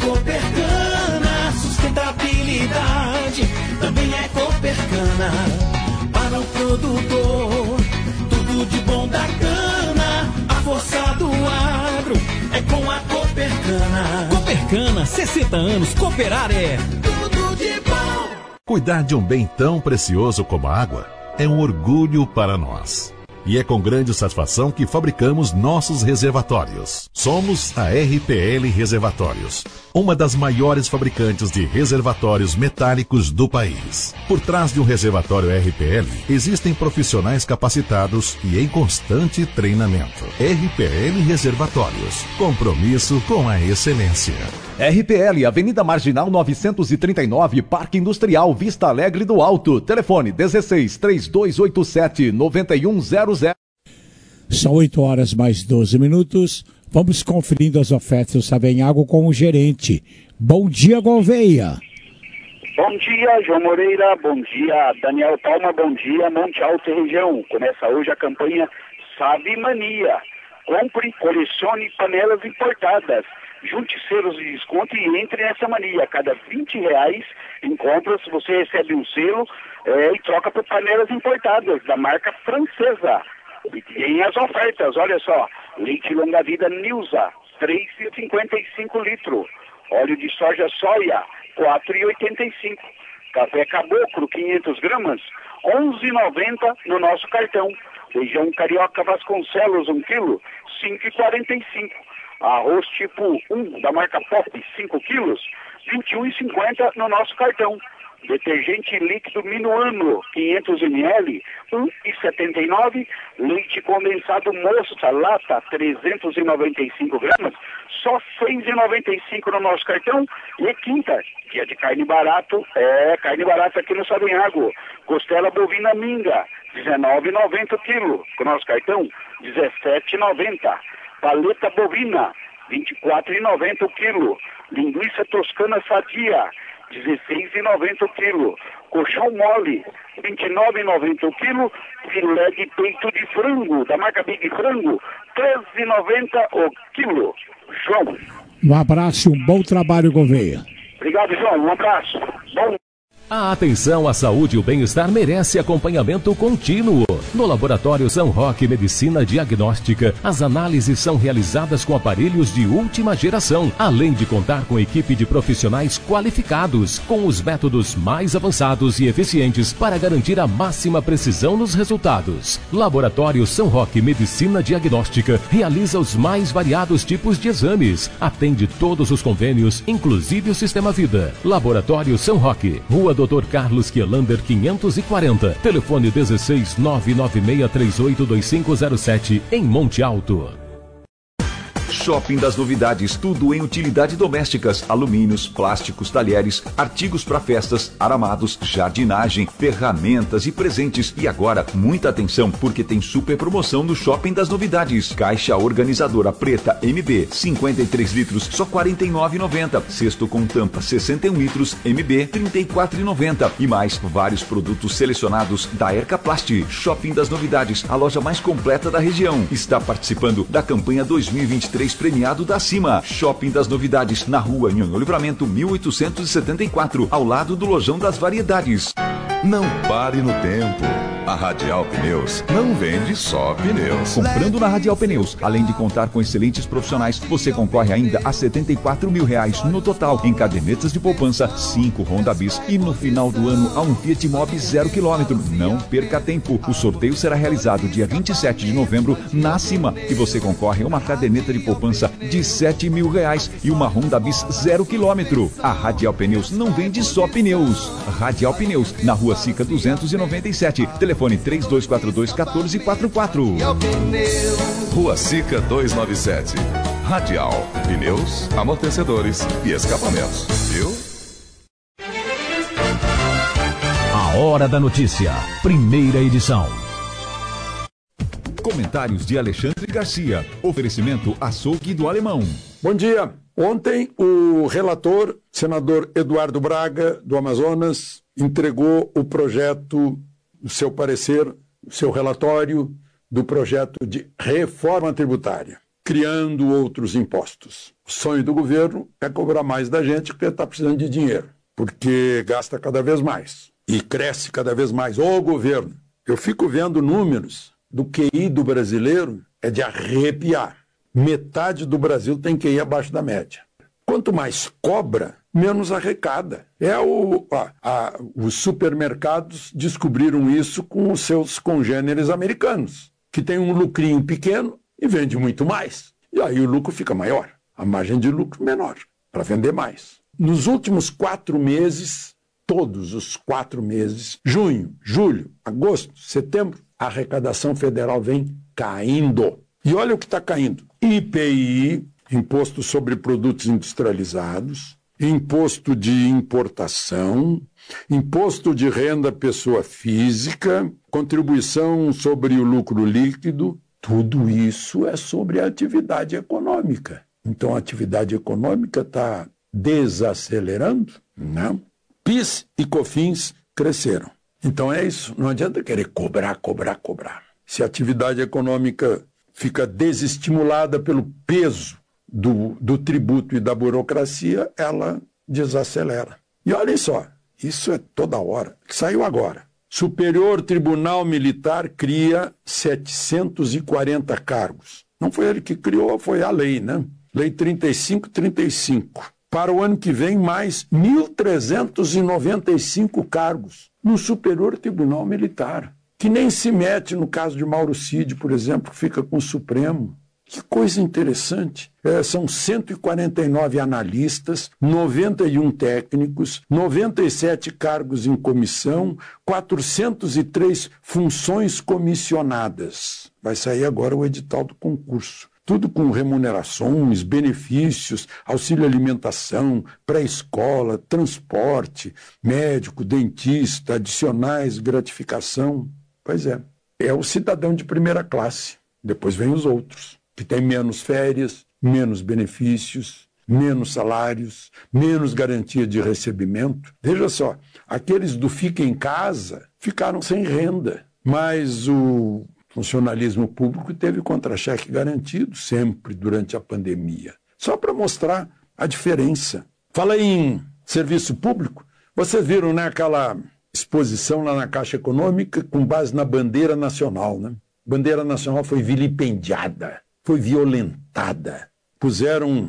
Copercana. Sustentabilidade também é Copercana. Para o produtor, tudo de bom da cana. A força do agro é com a Copercana. Copercana, sessenta anos, cooperar é tudo de bom. Cuidar de um bem tão precioso como a água é um orgulho para nós. E é com grande satisfação que fabricamos nossos reservatórios. Somos a R P L Reservatórios, uma das maiores fabricantes de reservatórios metálicos do país. Por trás de um reservatório R P L, existem profissionais capacitados e em constante treinamento. R P L Reservatórios, compromisso com a excelência. R P L, Avenida Marginal novecentos e trinta e nove, Parque Industrial, Vista Alegre do Alto. Telefone dezesseis, três dois oito sete, nove um zero zero. São oito horas mais doze minutos. Vamos conferindo as ofertas do Savenhago com o gerente. Bom dia, Gouveia. Bom dia, João Moreira. Bom dia, Daniel Palma. Bom dia, Monte Alto e região. Começa hoje a campanha Sabe Mania. Compre, colecione panelas importadas. Junte selos de desconto e entre nessa mania. A cada vinte reais em compras, você recebe um selo é, e troca por panelas importadas da marca francesa. E tem as ofertas, olha só. Leite longa vida Nilza, três reais e cinquenta e cinco litros. Óleo de soja soia, quatro reais e oitenta e cinco. Café Caboclo, quinhentas gramas, onze reais e noventa centavos no nosso cartão. Feijão carioca Vasconcelos, um quilo, cinco reais e quarenta e cinco. Arroz tipo um da marca Pop, cinco quilos, vinte e um reais e cinquenta no nosso cartão. Detergente líquido Minuano, quinhentos mililitros, um real e setenta e nove centavos. Leite condensado Moça, lata, trezentos e noventa e cinco gramas, só seis reais e noventa e cinco centavos no nosso cartão. E quinta, dia de carne barato, é, carne barata aqui no Sabiago. Costela bovina minga, dezenove reais e noventa centavos o quilo, com nosso cartão, dezessete reais e noventa centavos. Paleta bovina, vinte e quatro reais e noventa centavos o quilo. Linguiça toscana sadia, dezesseis reais e noventa centavos o quilo. Colchão mole, vinte e nove reais e noventa centavos o quilo. Filé de peito de frango, da marca Big Frango, treze reais e noventa centavos o quilo. João. Um abraço e um bom trabalho, Gouveia. Obrigado, João. Um abraço. Bom. A atenção à saúde e o bem-estar merece acompanhamento contínuo. No Laboratório São Roque Medicina Diagnóstica, as análises são realizadas com aparelhos de última geração, além de contar com equipe de profissionais qualificados, com os métodos mais avançados e eficientes para garantir a máxima precisão nos resultados. Laboratório São Roque Medicina Diagnóstica realiza os mais variados tipos de exames, atende todos os convênios, inclusive o Sistema Vida. Laboratório São Roque, Rua doutor Carlos Quielander quinhentos e quarenta, telefone dezesseis nove nove seis três oito dois cinco zero sete, em Monte Alto. Shopping das Novidades, tudo em utilidade domésticas, alumínios, plásticos, talheres, artigos para festas, aramados, jardinagem, ferramentas e presentes. E agora, muita atenção, porque tem super promoção no Shopping das Novidades. Caixa organizadora preta M B, cinquenta e três litros, só quarenta e nove reais e noventa centavos. Cesto com tampa, sessenta e um litros, M B, trinta e quatro reais e noventa centavos. E mais, vários produtos selecionados da Ercaplast. Shopping das Novidades, a loja mais completa da região. Está participando da campanha dois mil e vinte e três premiado da Cima. Shopping das Novidades, na rua Nhonhô Livramento, mil oitocentos e setenta e quatro, ao lado do Lojão das Variedades. Não pare no tempo. A Radial Pneus não vende só pneus. Comprando na Radial Pneus, além de contar com excelentes profissionais, você concorre ainda a setenta e quatro mil reais no total em cadernetas de poupança, cinco Honda Bis e no final do ano a um Fiat Mobi zero quilômetro. Não perca tempo. O sorteio será realizado dia vinte e sete de novembro na Cima e você concorre a uma caderneta de poupança de sete mil reais e uma Honda Bis zero quilômetro. A Radial Pneus não vende só pneus. Radial Pneus, na rua Sica duzentos e noventa e sete, telefone três dois quatro dois, um quatro quatro quatro. Rua Sica duzentos e noventa e sete. Radial, pneus, amortecedores e escapamentos. Viu? A Hora da Notícia, primeira edição. Comentários de Alexandre Garcia. Oferecimento Açougue do Alemão. Bom dia. Ontem o relator, senador Eduardo Braga, do Amazonas, entregou o projeto, o seu parecer, o seu relatório do projeto de reforma tributária, criando outros impostos. O sonho do governo é cobrar mais da gente porque está precisando de dinheiro, porque gasta cada vez mais e cresce cada vez mais. Ô governo, eu fico vendo números do Q I do brasileiro, é de arrepiar. Metade do Brasil tem Q I abaixo da média. Quanto mais cobra, menos arrecada. É o, a, a, os supermercados descobriram isso com os seus congêneres americanos, que tem um lucrinho pequeno e vende muito mais. E aí o lucro fica maior, a margem de lucro menor, para vender mais. Nos últimos quatro meses, todos os quatro meses, junho, julho, agosto, setembro, a arrecadação federal vem caindo. E olha o que está caindo. I P I, Imposto sobre Produtos Industrializados, Imposto de Importação, Imposto de Renda Pessoa Física, Contribuição sobre o Lucro Líquido, tudo isso é sobre a atividade econômica. Então a atividade econômica está desacelerando, né? P I S e COFINS cresceram. Então é isso, não adianta querer cobrar, cobrar, cobrar. Se a atividade econômica fica desestimulada pelo peso do, do tributo e da burocracia, ela desacelera. E olhem só, isso é toda hora, saiu agora. Superior Tribunal Militar cria setecentos e quarenta cargos. Não foi ele que criou, foi a lei, né? Lei trinta e cinco, trinta e cinco. Para o ano que vem, mais mil trezentos e noventa e cinco cargos no Superior Tribunal Militar, que nem se mete no caso de Mauro Cid, por exemplo, que fica com o Supremo. Que coisa interessante. É, são cento e quarenta e nove analistas, noventa e um técnicos, noventa e sete cargos em comissão, quatrocentas e três funções comissionadas. Vai sair agora o edital do concurso. Tudo com remunerações, benefícios, auxílio alimentação, pré-escola, transporte, médico, dentista, adicionais, gratificação. Pois é, é o cidadão de primeira classe. Depois vem os outros, que têm menos férias, menos benefícios, menos salários, menos garantia de recebimento. Veja só, aqueles do Fica em Casa ficaram sem renda, mas o funcionalismo público teve contra-cheque garantido sempre durante a pandemia. Só para mostrar a diferença. Fala em serviço público, vocês viram, né, aquela exposição lá na Caixa Econômica com base na bandeira nacional, né? Bandeira nacional foi vilipendiada, foi violentada. Puseram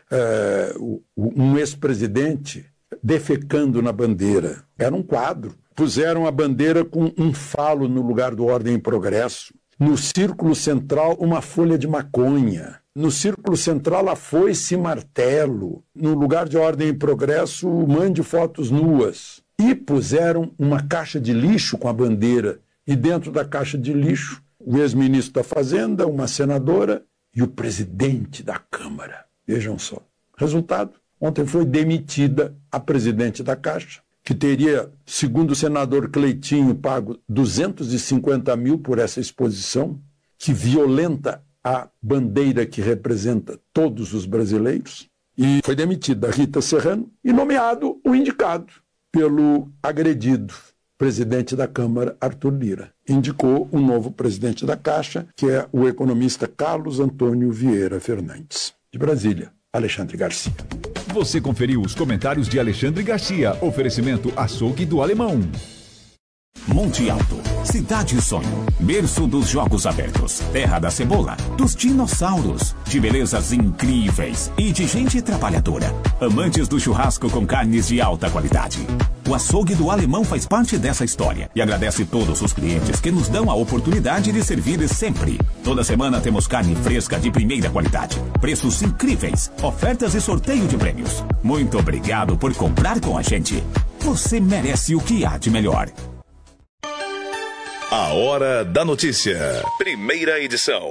é, um ex-presidente defecando na bandeira. Era um quadro. Puseram a bandeira com um falo no lugar do Ordem e Progresso. No círculo central, uma folha de maconha. No círculo central, a foice e martelo. No lugar de Ordem e Progresso, mande fotos nuas. E puseram uma caixa de lixo com a bandeira. E dentro da caixa de lixo, o ex-ministro da Fazenda, uma senadora e o presidente da Câmara. Vejam só. Resultado, ontem foi demitida a presidente da Caixa, que teria, segundo o senador Cleitinho, pago duzentos e cinquenta mil por essa exposição, que violenta a bandeira que representa todos os brasileiros. E foi demitida a Rita Serrano e nomeado o indicado pelo agredido presidente da Câmara, Arthur Lira. Indicou o novo presidente da Caixa, que é o economista Carlos Antônio Vieira Fernandes. De Brasília, Alexandre Garcia. Você conferiu os comentários de Alexandre Garcia. Oferecimento Açougue do Alemão. Monte Alto, cidade sonho, berço dos jogos abertos, terra da cebola, dos dinossauros, de belezas incríveis e de gente trabalhadora. Amantes do churrasco com carnes de alta qualidade. O Açougue do Alemão faz parte dessa história e agradece todos os clientes que nos dão a oportunidade de servir sempre. Toda semana temos carne fresca de primeira qualidade, preços incríveis, ofertas e sorteio de prêmios. Muito obrigado por comprar com a gente. Você merece o que há de melhor. A Hora da Notícia. Primeira edição.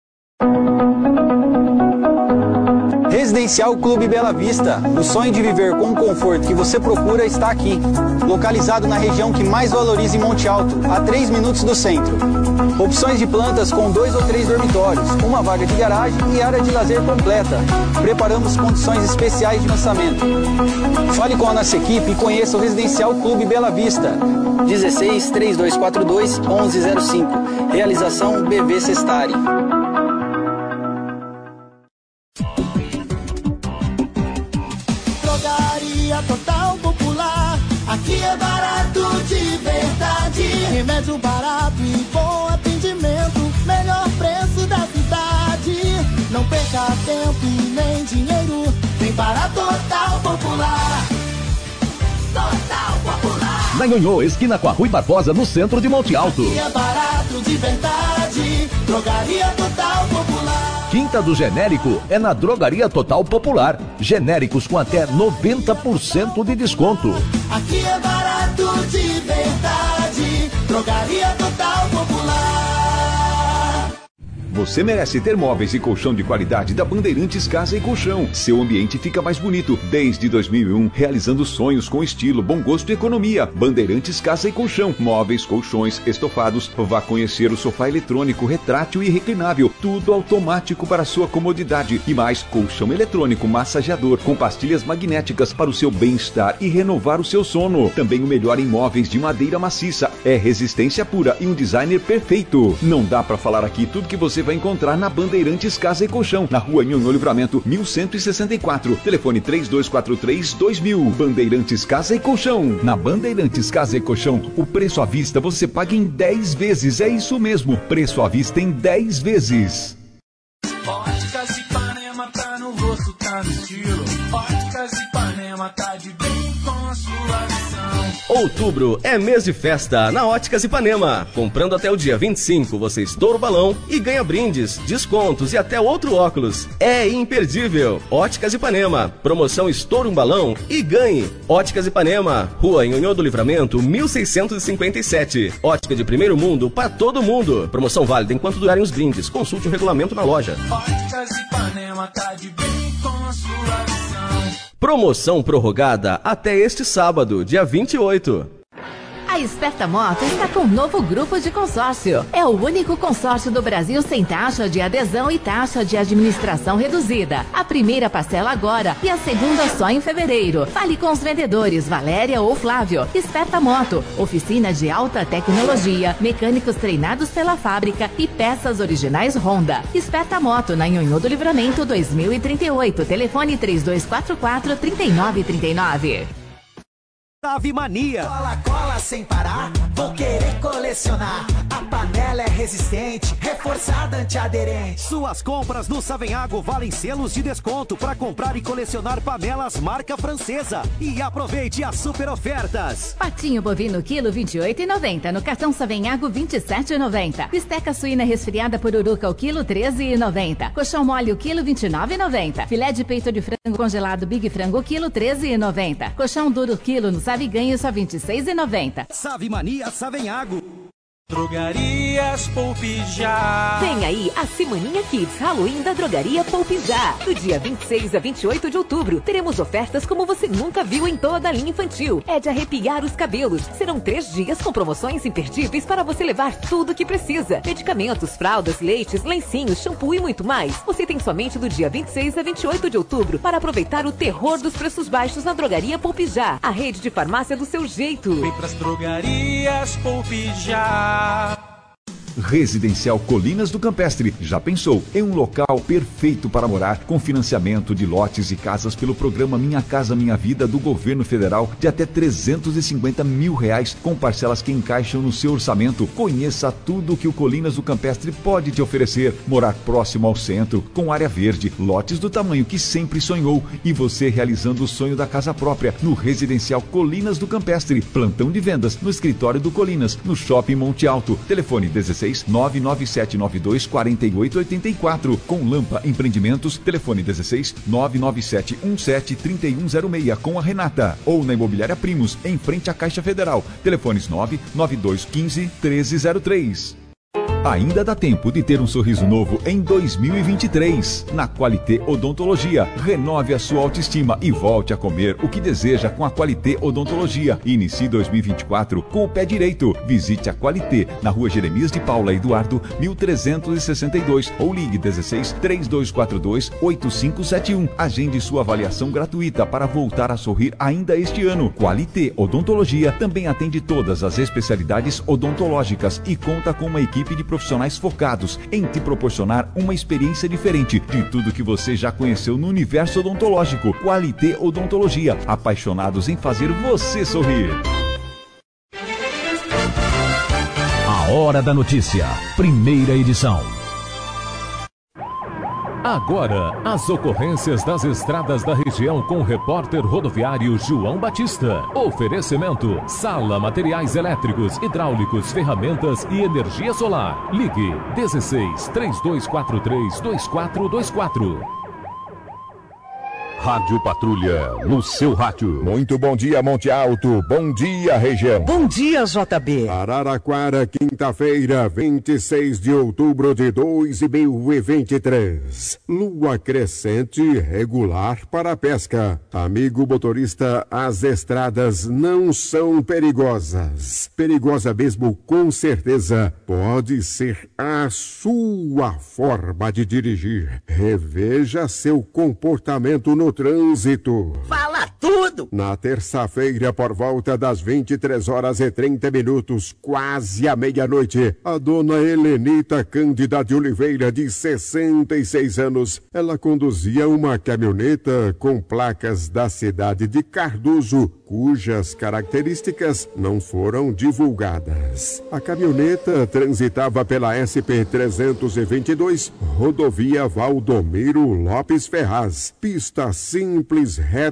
Residencial Clube Bela Vista. O sonho de viver com o conforto que você procura está aqui. Localizado na região que mais valoriza em Monte Alto, a três minutos do centro. Opções de plantas com dois ou três dormitórios, uma vaga de garagem e área de lazer completa. Preparamos condições especiais de lançamento. Fale com a nossa equipe e conheça o Residencial Clube Bela Vista. dezesseis, três dois quatro dois, onze zero cinco. Realização B V Sestari. Drogaria Total Popular. Aqui é barato de verdade. Remédio barato e bom atendimento. Melhor preço da cidade. Não perca tempo e nem dinheiro. Vem para Total Popular. Total Popular. Na Nhonhô, esquina com a Rui Barbosa, no centro de Monte Alto. Aqui é barato de verdade. Drogaria Total Popular. Quinta do Genérico é na Drogaria Total Popular. Genéricos com até noventa por cento de desconto. Aqui é barato de verdade. Drogaria Total Popular. Você merece ter móveis e colchão de qualidade da Bandeirantes Casa e Colchão. Seu ambiente fica mais bonito. Desde dois mil e um, realizando sonhos com estilo, bom gosto e economia. Bandeirantes Casa e Colchão. Móveis, colchões, estofados. Vá conhecer o sofá eletrônico, retrátil e reclinável. Tudo automático para sua comodidade. E mais, colchão eletrônico massageador com pastilhas magnéticas para o seu bem-estar e renovar o seu sono. Também o melhor em móveis de madeira maciça. É resistência pura e um designer perfeito. Não dá para falar aqui tudo que você vai encontrar na Bandeirantes Casa e Colchão, na rua Nhonhô Livramento, mil cento e sessenta e quatro. Telefone três dois quatro três, dois mil. Bandeirantes Casa e Colchão. Na Bandeirantes Casa e Colchão, o preço à vista você paga em dez vezes. É isso mesmo, preço à vista em dez vezes. Óticas Ipanema tá no rosto, tá no estilo. Óticas Ipanema tá de bem com a sua visão. Outubro é mês de festa na Óticas Ipanema. Comprando até o dia vinte e cinco, você estoura o balão e ganha brindes, descontos e até outro óculos. É imperdível. Óticas Ipanema. Promoção estoura um balão e ganhe. Óticas Ipanema. Rua Nhonhô do Livramento, mil seiscentos e cinquenta e sete. Ótica de primeiro mundo para todo mundo. Promoção válida enquanto durarem os brindes. Consulte o regulamento na loja. Óticas Ipanema tá de bem com a sua visão. Promoção prorrogada até este sábado, dia vinte e oito. A Esperta Moto está com um novo grupo de consórcio. É o único consórcio do Brasil sem taxa de adesão e taxa de administração reduzida. A primeira parcela agora e a segunda só em fevereiro. Fale com os vendedores Valéria ou Flávio. Esperta Moto, oficina de alta tecnologia, mecânicos treinados pela fábrica e peças originais Honda. Esperta Moto, na Nhonhô do Livramento dois mil e trinta e oito. Telefone três dois quatro quatro, três nove três nove. Save Mania. Cola, cola sem parar, vou querer colecionar. A panela é resistente, reforçada, antiaderente. Suas compras no Savenhago valem selos de desconto para comprar e colecionar panelas marca francesa. E aproveite as super ofertas. Patinho bovino quilo vinte e oito reais e noventa no cartão Savenhago vinte e sete reais e noventa. Bisteca suína resfriada pururuca o quilo treze reais e noventa. Colchão mole o quilo vinte e nove reais e noventa. Filé de peito de frango congelado Big Frango quilo treze reais e noventa. Colchão duro quilo no Save Ganho só vinte e seis reais e noventa. Save Mania Savenhago. Drogarias Poupe Já. Vem aí a Semaninha Kids Halloween da Drogaria Poupe Já. Do dia vinte e seis a vinte e oito de outubro, teremos ofertas como você nunca viu em toda a linha infantil. É de arrepiar os cabelos. Serão três dias com promoções imperdíveis para você levar tudo o que precisa. Medicamentos, fraldas, leites, lencinhos, shampoo e muito mais. Você tem somente do dia vinte e seis a vinte e oito de outubro para aproveitar o terror dos preços baixos na Drogaria Poupe Já. A rede de farmácia do seu jeito. Vem pras Drogarias Poupe Já. Residencial Colinas do Campestre. Já pensou em um local perfeito para morar, com financiamento de lotes e casas pelo programa Minha Casa Minha Vida do Governo Federal de até trezentos e cinquenta mil reais, com parcelas que encaixam no seu orçamento. Conheça tudo que o Colinas do Campestre pode te oferecer. Morar próximo ao centro, com área verde, lotes do tamanho que sempre sonhou e você realizando o sonho da casa própria no Residencial Colinas do Campestre. Plantão de vendas no escritório do Colinas, no Shopping Monte Alto. Telefone dezesseis nove nove sete nove dois quatro oito oito quatro. Com Lampa Empreendimentos, telefone dezesseis nove nove sete um sete três um zero seis com a Renata. Ou na Imobiliária Primos, em frente à Caixa Federal. Telefones nove nove dois um cinco um três zero três. Ainda dá tempo de ter um sorriso novo em dois mil e vinte e três. Na Qualité Odontologia, renove a sua autoestima e volte a comer o que deseja com a Qualité Odontologia. Inicie dois mil e vinte e quatro com o pé direito. Visite a Qualité na Rua Jeremias de Paula Eduardo, mil trezentos e sessenta e dois ou ligue dezesseis, três dois quatro dois, oito cinco sete um. Agende sua avaliação gratuita para voltar a sorrir ainda este ano. Qualité Odontologia também atende todas as especialidades odontológicas e conta com uma equipe de profissionais focados em te proporcionar uma experiência diferente de tudo que você já conheceu no universo odontológico. Qualité Odontologia, apaixonados em fazer você sorrir. A Hora da Notícia, primeira edição. Agora, as ocorrências das estradas da região com o repórter rodoviário João Batista. Oferecimento: Sala Materiais Elétricos, Hidráulicos, Ferramentas e Energia Solar. Ligue dezesseis, três dois quatro três, dois quatro dois quatro. Rádio Patrulha, no seu rádio. Muito bom dia, Monte Alto. Bom dia, região. Bom dia, J B. Araraquara, quinta-feira, vinte e seis de outubro de dois mil e vinte e três. Lua crescente regular para a pesca. Amigo motorista, as estradas não são perigosas. Perigosa mesmo, com certeza, pode ser a sua forma de dirigir. Reveja seu comportamento no trânsito. Fala tudo! Na terça-feira, por volta das vinte e três horas e trinta minutos, quase à meia-noite, a dona Helenita Cândida de Oliveira, de sessenta e seis anos, ela conduzia uma caminhoneta com placas da cidade de Cardoso, cujas características não foram divulgadas. A caminhoneta transitava pela S P trezentos e vinte e dois, rodovia Valdomiro Lopes Ferraz, pista simples, reta temporária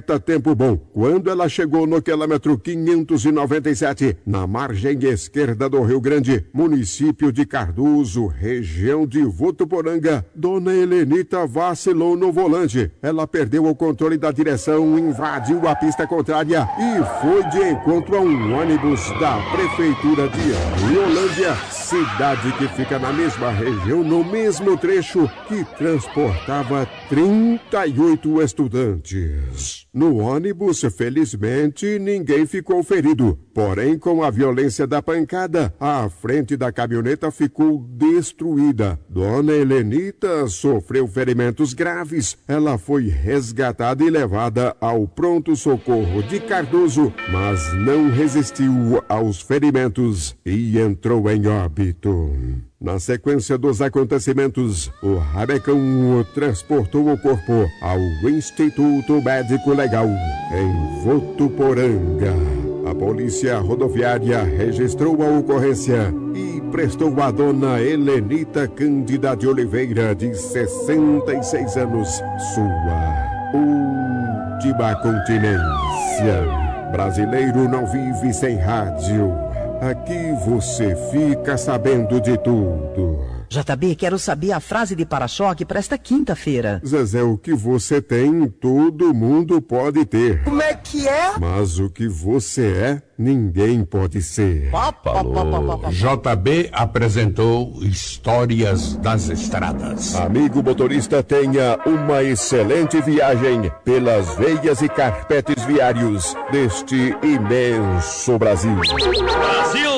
tempo bom. Quando ela chegou no quilômetro quinhentos e noventa e sete, na margem esquerda do Rio Grande, município de Cardoso, região de Votuporanga, Dona Helenita vacilou no volante. Ela perdeu o controle da direção, invadiu a pista contrária e foi de encontro a um ônibus da Prefeitura de Riolândia, cidade que fica na mesma região, no mesmo trecho, que transportava trinta e oito estudantes. No ônibus, felizmente, ninguém ficou ferido. Porém, com a violência da pancada, a frente da caminhoneta ficou destruída. Dona Helenita sofreu ferimentos graves. Ela foi resgatada e levada ao pronto-socorro de Cardoso, mas não resistiu aos ferimentos e entrou em óbito. Na sequência dos acontecimentos, o Rabecão transportou o corpo ao Instituto Médico Legal, em Votuporanga. A polícia rodoviária registrou a ocorrência e prestou a dona Helenita Cândida de Oliveira, de sessenta e seis anos, sua última continência. Brasileiro não vive sem rádio. Aqui você fica sabendo de tudo. J B, quero saber a frase de para-choque para esta quinta-feira. Zezé, o que você tem, todo mundo pode ter. Como é que é? Mas o que você é, ninguém pode ser. Falou. J B apresentou Histórias das Estradas. Amigo motorista, tenha uma excelente viagem pelas veias e carpetes viários deste imenso Brasil. Brasil!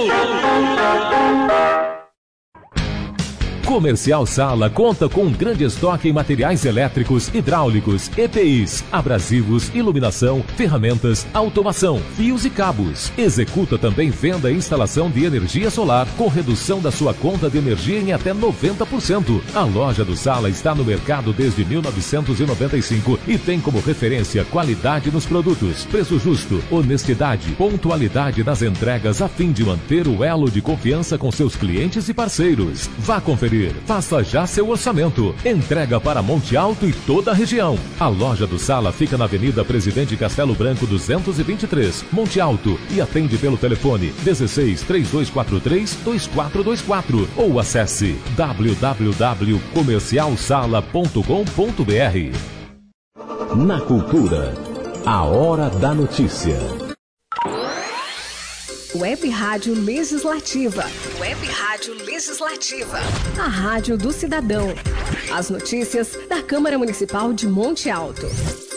Comercial Sala conta com um grande estoque em materiais elétricos, hidráulicos, E P Is, abrasivos, iluminação, ferramentas, automação, fios e cabos. Executa também venda e instalação de energia solar com redução da sua conta de energia em até noventa por cento. A loja do Sala está no mercado desde mil novecentos e noventa e cinco e tem como referência qualidade nos produtos, preço justo, honestidade, pontualidade nas entregas a fim de manter o elo de confiança com seus clientes e parceiros. Vá conferir. Faça já seu orçamento. Entrega para Monte Alto e toda a região. A loja do Sala fica na Avenida Presidente Castelo Branco duzentos e vinte e três, Monte Alto, e atende pelo telefone dezesseis, três dois quatro três, dois quatro dois quatro ou acesse w w w ponto comercial sala ponto com ponto b r. Na cultura, a hora da notícia. Web Rádio Legislativa. Web Rádio Legislativa. A Rádio do Cidadão. As notícias da Câmara Municipal de Monte Alto.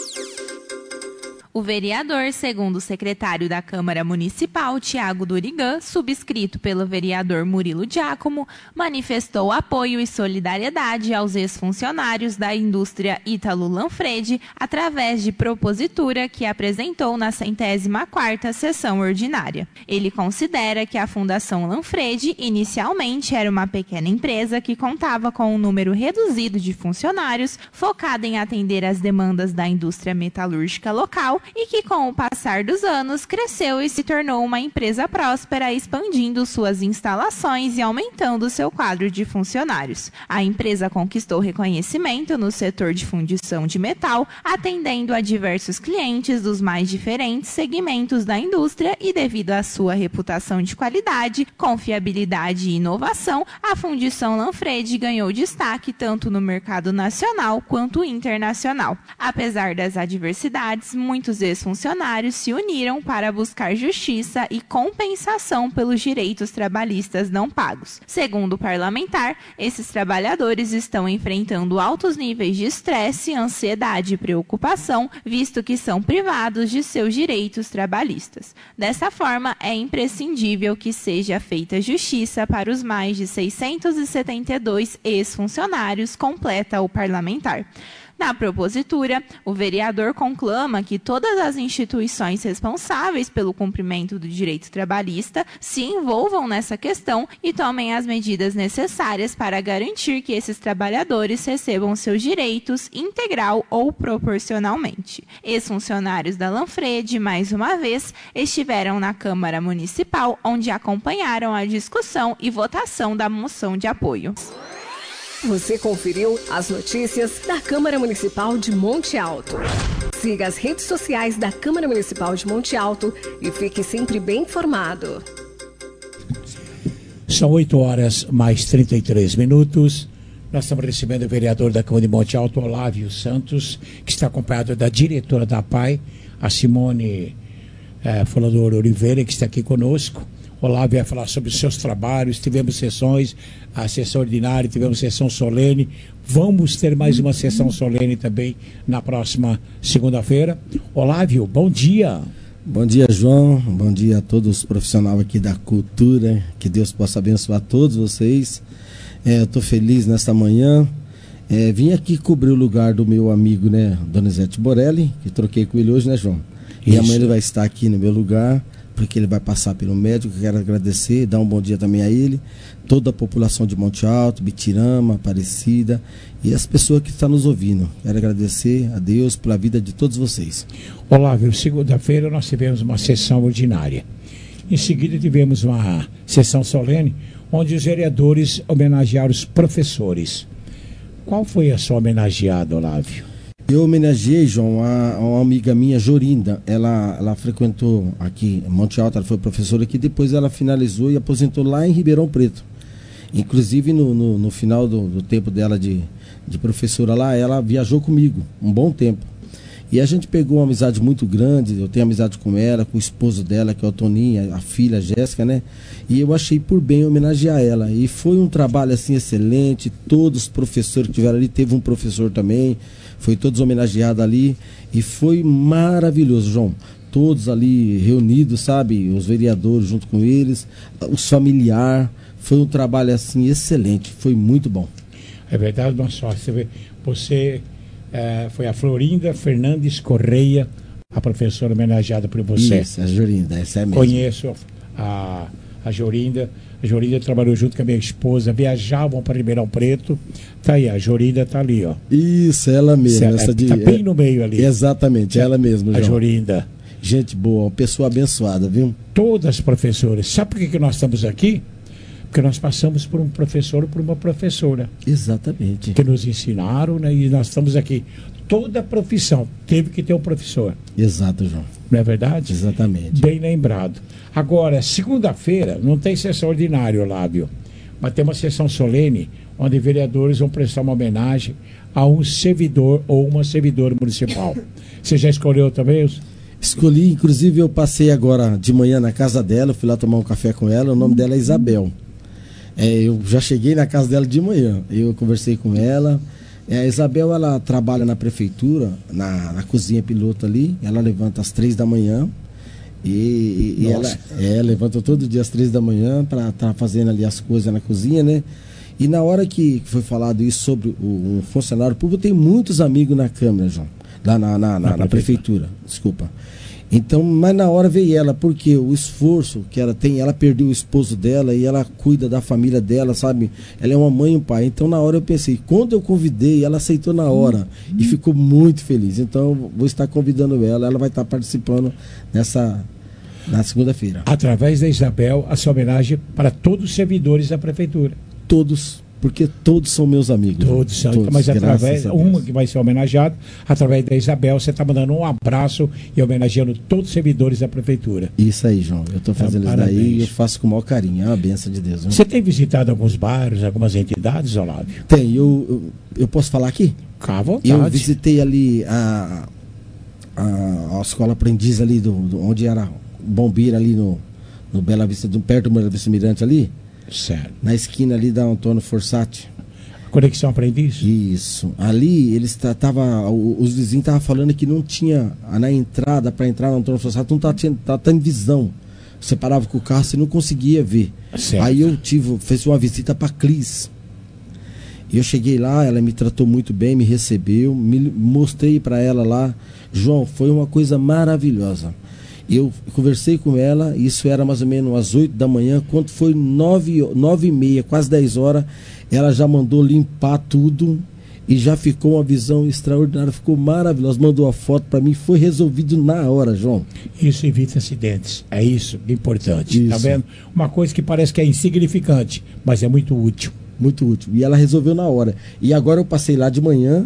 O vereador, segundo o secretário da Câmara Municipal, Tiago Durigan, subscrito pelo vereador Murilo Giacomo, manifestou apoio e solidariedade aos ex-funcionários da indústria Ítalo Lanfredi através de propositura que apresentou na centésima quarta sessão ordinária. Ele considera que a Fundação Lanfredi inicialmente era uma pequena empresa que contava com um número reduzido de funcionários, focada em atender às demandas da indústria metalúrgica local, e que com o passar dos anos cresceu e se tornou uma empresa próspera, expandindo suas instalações e aumentando seu quadro de funcionários. A empresa conquistou reconhecimento no setor de fundição de metal, atendendo a diversos clientes dos mais diferentes segmentos da indústria, e devido à sua reputação de qualidade, confiabilidade e inovação, a Fundição Lanfredi ganhou destaque tanto no mercado nacional quanto internacional. Apesar das adversidades, muitos ex-funcionários se uniram para buscar justiça e compensação pelos direitos trabalhistas não pagos. Segundo o parlamentar, esses trabalhadores estão enfrentando altos níveis de estresse, ansiedade e preocupação, visto que são privados de seus direitos trabalhistas. Dessa forma, é imprescindível que seja feita justiça para os mais de seiscentos e setenta e dois ex-funcionários, completa o parlamentar. Na propositura, o vereador conclama que todas as instituições responsáveis pelo cumprimento do direito trabalhista se envolvam nessa questão e tomem as medidas necessárias para garantir que esses trabalhadores recebam seus direitos integral ou proporcionalmente. Ex-funcionários da Lanfredi, mais uma vez, estiveram na Câmara Municipal, onde acompanharam a discussão e votação da moção de apoio. Você conferiu as notícias da Câmara Municipal de Monte Alto. Siga as redes sociais da Câmara Municipal de Monte Alto e fique sempre bem informado. São oito horas mais trinta e três minutos. Nós estamos recebendo o vereador da Câmara de Monte Alto, Olávio Santos, que está acompanhado da diretora da P A I, a Simone eh, Folador Oliveira, que está aqui conosco. Olávio vai falar sobre os seus trabalhos. Tivemos sessões, a sessão ordinária, tivemos sessão solene. Vamos ter mais uma sessão solene também na próxima segunda-feira. Olávio, bom dia. Bom dia, João. Bom dia a todos os profissionais aqui da cultura. Que Deus possa abençoar todos vocês. É, eu estou feliz nesta manhã. É, vim aqui cobrir o lugar do meu amigo, né, Donizete Borelli, que troquei com ele hoje, né, João? E Isso. amanhã ele vai estar aqui no meu lugar, porque ele vai passar pelo médico. Quero agradecer, dar um bom dia também a ele, toda a população de Monte Alto, Bitirama, Aparecida e as pessoas que estão nos ouvindo. Quero agradecer a Deus pela vida de todos vocês. Olávio, segunda-feira nós tivemos uma sessão ordinária. Em seguida tivemos uma sessão solene, onde os vereadores homenagearam os professores. Qual foi a sua homenageada, Olávio? Eu homenageei, João, a, a uma amiga minha, Jorinda. Ela, ela frequentou aqui em Monte Alto, ela foi professora aqui, depois ela finalizou e aposentou lá em Ribeirão Preto. Inclusive, no, no, no final do, do tempo dela de, de professora lá, ela viajou comigo um bom tempo. E a gente pegou uma amizade muito grande. Eu tenho amizade com ela, com o esposo dela, que é o Toninho, a filha, a Jéssica, né? E eu achei por bem homenagear ela. E foi um trabalho, assim, excelente. Todos os professores que tiveram ali, teve um professor também, foi todos homenageados ali. E foi maravilhoso, João. Todos ali reunidos, sabe? Os vereadores junto com eles, os familiares. Foi um trabalho, assim, excelente. Foi muito bom. É verdade, nossa sorte. Você vê, você... É, foi a Florinda Fernandes Correia, a professora homenageada por você. Isso, a Jorinda, essa é mesmo. Conheço a, a Jorinda. A Jorinda trabalhou junto com a minha esposa, viajavam para Ribeirão Preto. Tá aí, a Jorinda tá ali, ó. Isso, ela mesma. Ela, essa é, de, tá bem no meio ali. Exatamente, é, ela mesma, a João. Jorinda. Gente boa, uma pessoa abençoada, viu? Todas as professoras. Sabe por que, que nós estamos aqui? Porque nós passamos por um professor ou por uma professora. Exatamente. Que nos ensinaram, né? E nós estamos aqui. Toda profissão teve que ter um professor. Exato, João. Não é verdade? Exatamente. Bem lembrado. Agora, segunda-feira, não tem sessão ordinária, Olávio, mas tem uma sessão solene, onde vereadores vão prestar uma homenagem a um servidor ou uma servidora municipal. Você já escolheu também? Escolhi, inclusive eu passei agora de manhã na casa dela, fui lá tomar um café com ela, o nome dela é Isabel. É, eu já cheguei na casa dela de manhã, eu conversei com ela. É, a Isabel, ela trabalha na prefeitura, na, na cozinha piloto ali, ela levanta às três da manhã e, e ela é, levanta todo dia às três da manhã para estar tá fazendo ali as coisas na cozinha, né? E na hora que foi falado isso sobre o, um funcionário público, tem muitos amigos na Câmara, João, lá na, na, na, na prefeitura, desculpa. Então, mas na hora veio ela, porque o esforço que ela tem, ela perdeu o esposo dela e ela cuida da família dela, sabe? Ela é uma mãe e um pai. Então, na hora eu pensei, quando eu convidei, ela aceitou na hora e ficou muito feliz. Então, eu vou estar convidando ela, ela vai estar participando nessa, na segunda-feira. Através da Isabel, a sua homenagem para todos os servidores da prefeitura. Todos. Porque todos são meus amigos. Todos são, todos, mas através, uma que vai ser homenageada, através da Isabel, você está mandando um abraço e homenageando todos os servidores da prefeitura. Isso aí, João. Eu estou fazendo então, isso daí e eu faço com o maior carinho. É uma benção de Deus. Né? Você tem visitado alguns bairros, algumas entidades, Olávio? Tem. Eu, eu, eu posso falar aqui? À vontade. Eu visitei ali a, a, a escola aprendiz ali, do, do, onde era bombeiro ali no, no Bela Vista, do, perto do Bela Vista Mirante ali. Certo. Na esquina ali da Antônio Forsatti. Conexão Aprendiz? Isso. Ali eles tava, os vizinhos estavam falando que não tinha na entrada para entrar no Antônio Forsatti, não tá tá tendo visão. Você parava com o carro, você não conseguia ver. Certo. Aí eu tive, fiz uma visita para a Cris. Eu cheguei lá, ela me tratou muito bem, me recebeu, me mostrei para ela lá. João, foi uma coisa maravilhosa. Eu conversei com ela, isso era mais ou menos às oito da manhã, quando foi nove, nove e meia, quase dez horas, ela já mandou limpar tudo e já ficou uma visão extraordinária, ficou maravilhosa, mandou a foto para mim, foi resolvido na hora, João. Isso evita acidentes, é isso, importante, isso. Tá vendo? Uma coisa que parece que é insignificante, mas é muito útil. Muito útil, e ela resolveu na hora. E agora eu passei lá de manhã,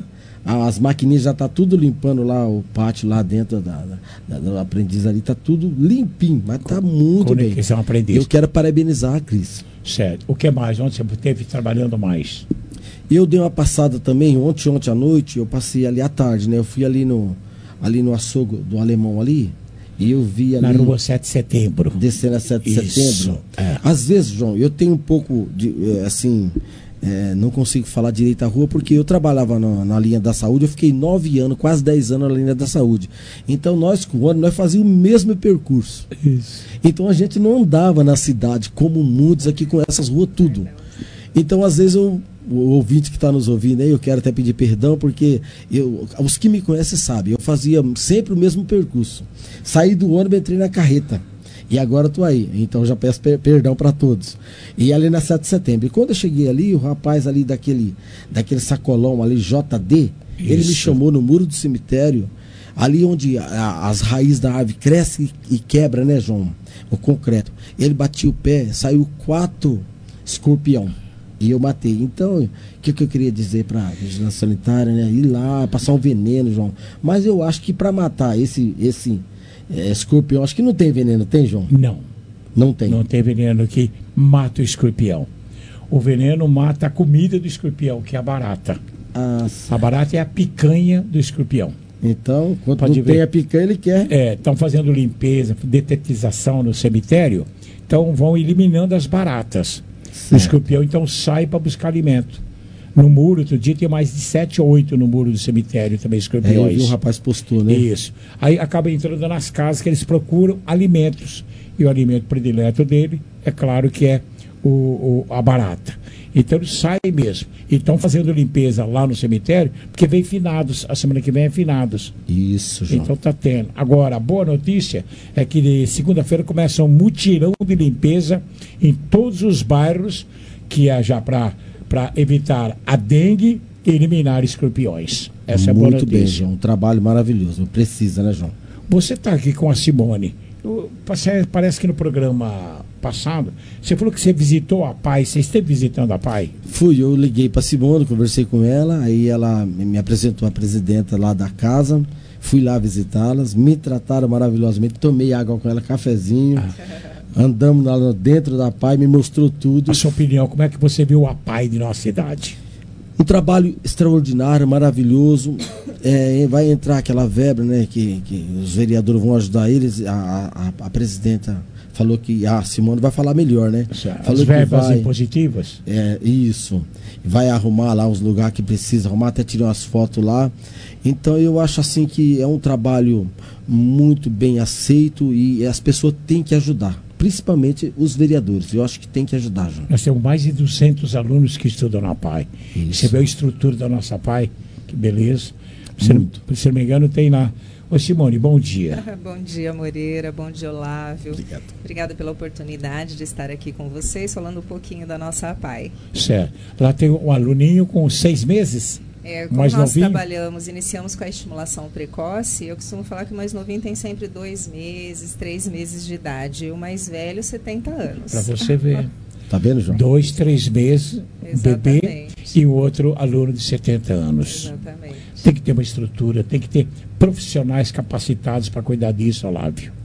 As maquininhas já estão tá tudo limpando lá o pátio lá dentro da, da, da aprendiz ali, tá tudo limpinho, mas tá muito bem. Conexão Aprendiz. Eu quero parabenizar a Cris. Certo. O que mais? Onde você esteve trabalhando mais? Eu dei uma passada também, ontem, ontem à noite, eu passei ali à tarde, né? Eu fui ali no, ali no açougue do Alemão ali, e eu vi ali... Na rua sete de setembro. Descendo a sete de Isso, setembro. é. Às vezes, João, eu tenho um pouco de, assim, é, não consigo falar direito a rua, porque eu trabalhava na, na linha da saúde, eu fiquei nove anos, quase dez anos na linha da saúde. Então nós, com o ano, nós fazíamos o mesmo percurso. Isso. Então a gente não andava na cidade, como muitos aqui com essas ruas tudo. Então, às vezes, eu, o ouvinte que está nos ouvindo aí, eu quero até pedir perdão, porque eu, os que me conhecem sabem, eu fazia sempre o mesmo percurso. Saí do ônibus, entrei na carreta. E agora estou aí. Então, já peço per perdão para todos. E ali na sete de setembro. E quando eu cheguei ali, o rapaz ali daquele, daquele sacolão ali, J D, Isso. ele me chamou no muro do cemitério, ali onde a, as raízes da árvore crescem e, e quebra, né, João? O concreto. Ele batia o pé, saiu quatro escorpião. E eu matei. Então, o que, que eu queria dizer para a vigilância sanitária, né? Ir lá, passar um veneno, João. Mas eu acho que para matar esse, esse é, escorpião, acho que não tem veneno, tem, João? Não. Não tem? Não tem veneno que mata o escorpião. O veneno mata a comida do escorpião, que é a barata. Ah, a barata é a picanha do escorpião. Então, quando Pode não ver. tem a picanha, ele quer... É, estão fazendo limpeza, detetização no cemitério, então vão eliminando as baratas. O escorpião então sai para buscar alimento. No muro, outro dia tem mais de sete ou oito no muro do cemitério também, escorpiões. É, eu vi um rapaz postou, né? Isso. Aí acaba entrando nas casas que eles procuram alimentos. E o alimento predileto dele, é claro que é o, o, a barata. Então eles saem mesmo. E estão fazendo limpeza lá no cemitério, porque vem finados. A semana que vem é finados. Isso, João. Então tá tendo. Agora, a boa notícia é que de segunda-feira começa um mutirão de limpeza em todos os bairros, que é já para evitar a dengue e eliminar escorpiões. Essa é a boa notícia. Muito bem, João. Um trabalho maravilhoso. Precisa, né, João? Você está aqui com a Simone. Eu, parece que no programa passado, você falou que você visitou a P A I. Você esteve visitando a P A I? Fui, eu liguei para Simone, conversei com ela, aí ela me apresentou a presidenta lá da casa, fui lá visitá-las, me trataram maravilhosamente, tomei água com ela, cafezinho, ah. andamos lá dentro da P A I, me mostrou tudo. A sua opinião, como é que você viu a P A I de nossa cidade? Um trabalho extraordinário, maravilhoso. É, vai entrar aquela verba, né, que, que os vereadores vão ajudar eles. A, a, a presidenta falou que a Simone vai falar melhor, né? As verbas vai, impositivas? É, isso. Vai arrumar lá os lugares que precisa arrumar, até tirar umas fotos lá. Então eu acho assim que é um trabalho muito bem aceito e as pessoas têm que ajudar. Principalmente os vereadores, eu acho que tem que ajudar, João. Nós temos mais de duzentos alunos que estudam na P A I. Isso. Você vê a estrutura da nossa P A I, que beleza. Se não, se não me engano, tem lá. Ô Simone, bom dia. Bom dia, Moreira, bom dia, Olávio. Obrigado. Obrigada pela oportunidade de estar aqui com vocês, falando um pouquinho da nossa P A I. Certo. Lá tem um aluninho com seis meses? É, como mais nós novinho? trabalhamos, iniciamos com a estimulação precoce, eu costumo falar que o mais novinho tem sempre dois meses, três meses de idade. E o mais velho, setenta anos. Para você ver. Tá vendo, João? Dois, três meses, Exatamente. bebê, e o outro aluno de setenta anos. Exatamente. Tem que ter uma estrutura, tem que ter profissionais capacitados para cuidar disso, Olávio.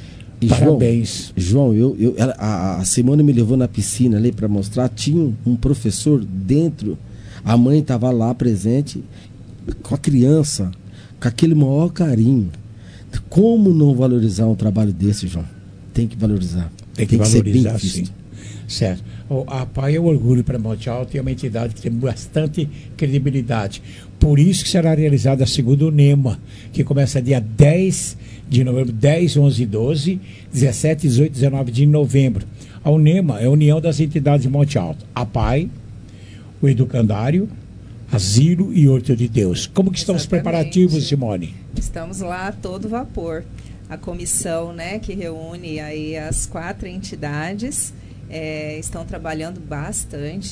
E Parabéns. João, João eu, eu, ela, a, a Simone me levou na piscina ali para mostrar, tinha um professor dentro. A mãe estava lá presente com a criança, com aquele maior carinho. Como não valorizar um trabalho desse, João? Tem que valorizar. Tem que, tem que valorizar, ser bem sim. visto. Certo. A P A I é o orgulho para Monte Alto e é uma entidade que tem bastante credibilidade. Por isso que será realizada a segunda UNEMA, que começa dia dez de novembro, dez, onze e doze, dezessete, dezoito e dezenove de novembro. A UNEMA é a União das Entidades de Monte Alto. A P A I, o Educandário, Asilo e Horto de Deus. Como que estão Exatamente. Os preparativos, Simone? Estamos lá a todo vapor. A comissão, né, que reúne aí as quatro entidades, é, estão trabalhando bastante.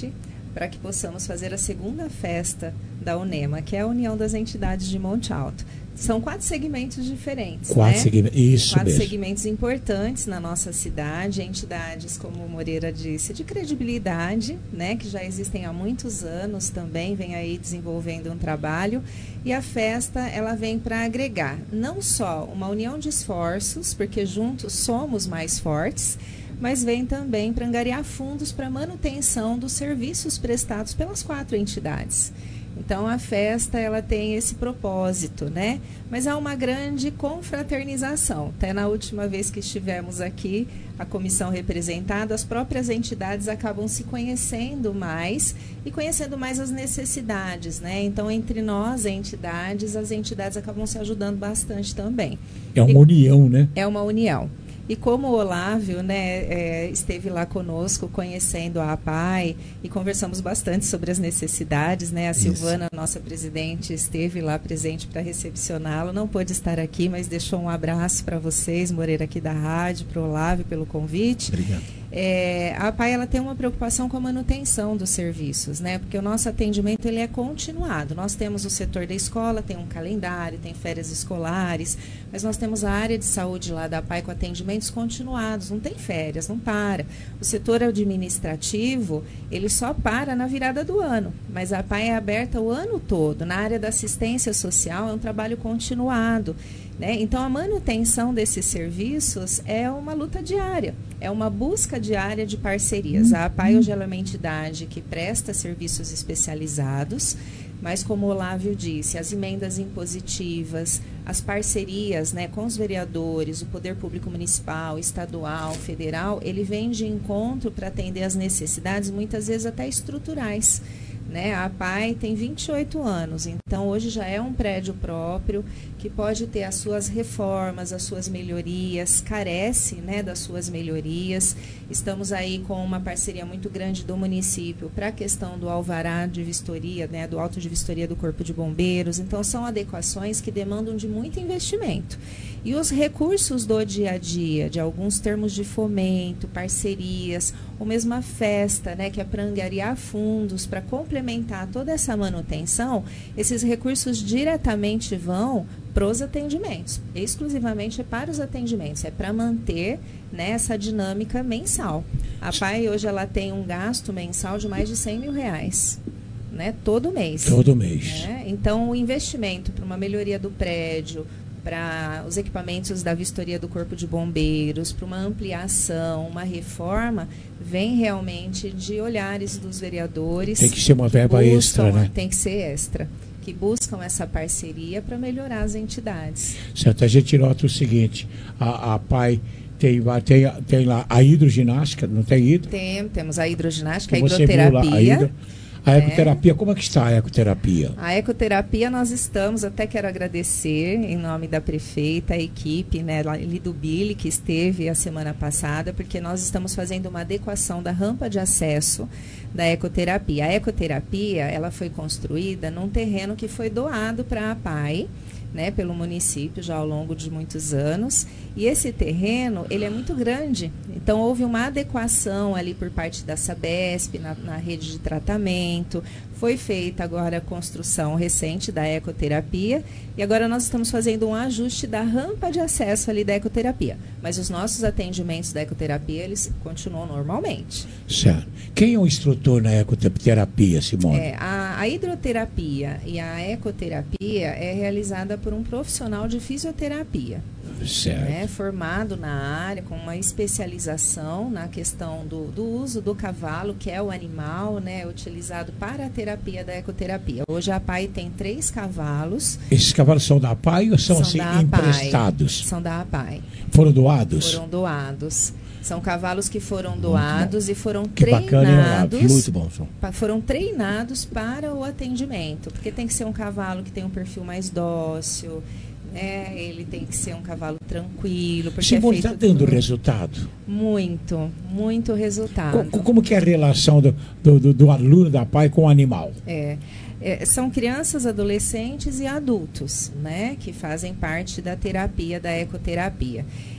para que possamos fazer a segunda festa da UNEMA, que é a União das Entidades de Monte Alto. São quatro segmentos diferentes, Quatro né? segmentos, isso Quatro mesmo. segmentos importantes na nossa cidade, entidades, como o Moreira disse, de credibilidade, né? Que já existem há muitos anos também, vem aí desenvolvendo um trabalho. E a festa, ela vem para agregar não só uma união de esforços, porque juntos somos mais fortes, mas vem também para angariar fundos para manutenção dos serviços prestados pelas quatro entidades. Então, a festa, ela tem esse propósito, né? Mas há uma grande confraternização. Até na última vez que estivemos aqui, a comissão representada, as próprias entidades acabam se conhecendo mais e conhecendo mais as necessidades, né? Então, entre nós, entidades, as entidades acabam se ajudando bastante também. É uma e, união, né? É uma união. E como o Olávio, né, é, esteve lá conosco, conhecendo a APAI, e conversamos bastante sobre as necessidades, né? A Isso. Silvana, nossa presidente, esteve lá presente para recepcioná-lo, não pôde estar aqui, mas deixou um abraço para vocês, Moreira, aqui da rádio, para o Olávio, pelo convite. Obrigado. É, a APAI, ela tem uma preocupação com a manutenção dos serviços, né? Porque o nosso atendimento, ele é continuado. Nós temos o setor da escola, tem um calendário, tem férias escolares, mas nós temos a área de saúde lá da APAI com atendimentos continuados, não tem férias, não para. O setor administrativo, ele só para na virada do ano, mas a APAI é aberta o ano todo. Na área da assistência social, é um trabalho continuado. Né? Então, a manutenção desses serviços é uma luta diária, é uma busca diária de parcerias. A APAI hoje é uma entidade que presta serviços especializados, mas, como o Olávio disse, as emendas impositivas, as parcerias, né, com os vereadores, o Poder Público Municipal, Estadual, Federal, ele vem de encontro para atender às necessidades, muitas vezes até estruturais. Né? A APAI tem vinte e oito anos, então hoje já é um prédio próprio que pode ter as suas reformas, as suas melhorias, carece, né, das suas melhorias. Estamos aí com uma parceria muito grande do município para a questão do alvará de vistoria, né, do auto de vistoria do Corpo de Bombeiros. Então, são adequações que demandam de muito investimento. E os recursos do dia a dia, de alguns termos de fomento, parcerias, ou mesmo a festa, né, que é para angariar fundos, para complementar toda essa manutenção, esses recursos diretamente vão para os atendimentos, exclusivamente para os atendimentos, é para manter, né, essa dinâmica mensal. A APAI hoje ela tem um gasto mensal de mais de cem mil reais. Né, todo mês. Todo mês. Né? Então, o investimento para uma melhoria do prédio, para os equipamentos da vistoria do Corpo de Bombeiros, para uma ampliação, uma reforma, vem realmente de olhares dos vereadores. Tem que ser uma verba buscam, extra, né? Tem que ser extra. Que buscam essa parceria para melhorar as entidades. Certo, a gente nota o seguinte, a, a APAI tem, tem, tem lá a hidroginástica, não tem hidro? Tem, temos a hidroginástica, a Você hidroterapia. Viu lá, a hidro, A ecoterapia, é. Como é que está a ecoterapia? A ecoterapia nós estamos, até quero agradecer em nome da prefeita, a equipe, né, ali do Billy, que esteve a semana passada, porque nós estamos fazendo uma adequação da rampa de acesso da ecoterapia. A ecoterapia, ela foi construída num terreno que foi doado para a APAI, né, pelo município já ao longo de muitos anos, e esse terreno, ele é muito grande, então houve uma adequação ali por parte da Sabesp, na, na rede de tratamento, foi feita agora a construção recente da ecoterapia, e agora nós estamos fazendo um ajuste da rampa de acesso ali da ecoterapia, mas os nossos atendimentos da ecoterapia, eles continuam normalmente. Certo. Quem é o instrutor na ecoterapia, Simone? É, a, a hidroterapia e a ecoterapia é realizada por um profissional de fisioterapia. Certo. Né, formado na área, com uma especialização na questão do, do uso do cavalo, que é o animal, né, utilizado para a terapia da ecoterapia. Hoje a APAI tem três cavalos. Esses cavalos são da APAI ou são, são assim emprestados? São da APAI. Foram doados? Foram doados. São cavalos que foram doados e foram que treinados. Bacana, muito bom, João. Foram treinados para o atendimento, porque tem que ser um cavalo que tem um perfil mais dócil. É, ele tem que ser um cavalo tranquilo. Simone, está é dando tudo. resultado? Muito, muito resultado. Como, como que é a relação do, do, do, do aluno da APAI com o animal? É, é, são crianças, adolescentes e adultos, né, que fazem parte da terapia, da ecoterapia.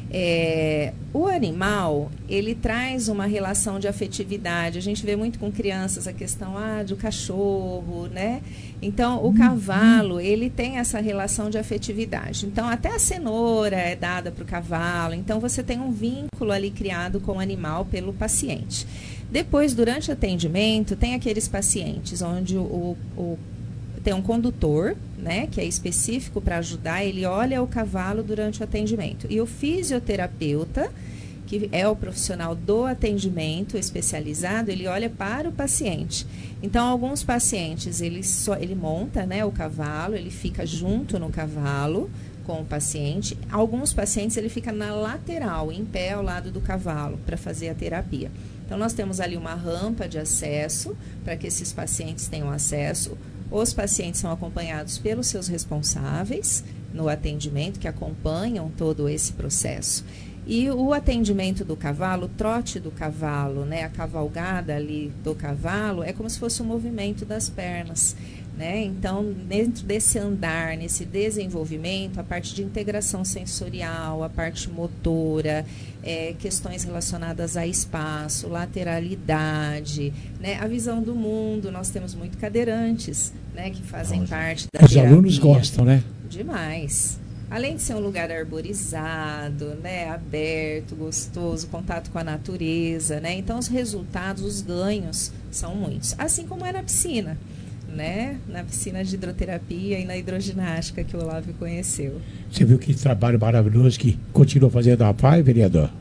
É, o animal, ele traz uma relação de afetividade. A gente vê muito com crianças a questão ah, do cachorro, né? Então, o cavalo, ele tem essa relação de afetividade. Então, até a cenoura é dada para o cavalo. Então, você tem um vínculo ali criado com o animal pelo paciente. Depois, durante o atendimento, tem aqueles pacientes onde o, o, o tem um condutor, né, que é específico para ajudar, ele olha o cavalo durante o atendimento. E o fisioterapeuta, que é o profissional do atendimento especializado, ele olha para o paciente. Então, alguns pacientes, ele, só, ele monta, né, o cavalo, ele fica junto no cavalo com o paciente. Alguns pacientes, ele fica na lateral, em pé ao lado do cavalo, para fazer a terapia. Então, nós temos ali uma rampa de acesso, para que esses pacientes tenham acesso. Os pacientes são acompanhados pelos seus responsáveis no atendimento, que acompanham todo esse processo. E o atendimento do cavalo, o trote do cavalo, né, a cavalgada ali do cavalo, é como se fosse um movimento das pernas. Né? Então, dentro desse andar, nesse desenvolvimento, a parte de integração sensorial, a parte motora, é, questões relacionadas a espaço, lateralidade, né? A visão do mundo. Nós temos muito cadeirantes, né, que fazem Nossa. parte da Os terapia. alunos gostam, né? Demais. Além de ser um lugar arborizado, né, aberto, gostoso, contato com a natureza, né? Então, os resultados, os ganhos são muitos. Assim como é na piscina. Né? Na piscina de hidroterapia e na hidroginástica que o Olávio conheceu. Você viu que trabalho maravilhoso que continua fazendo a P A I, vereador?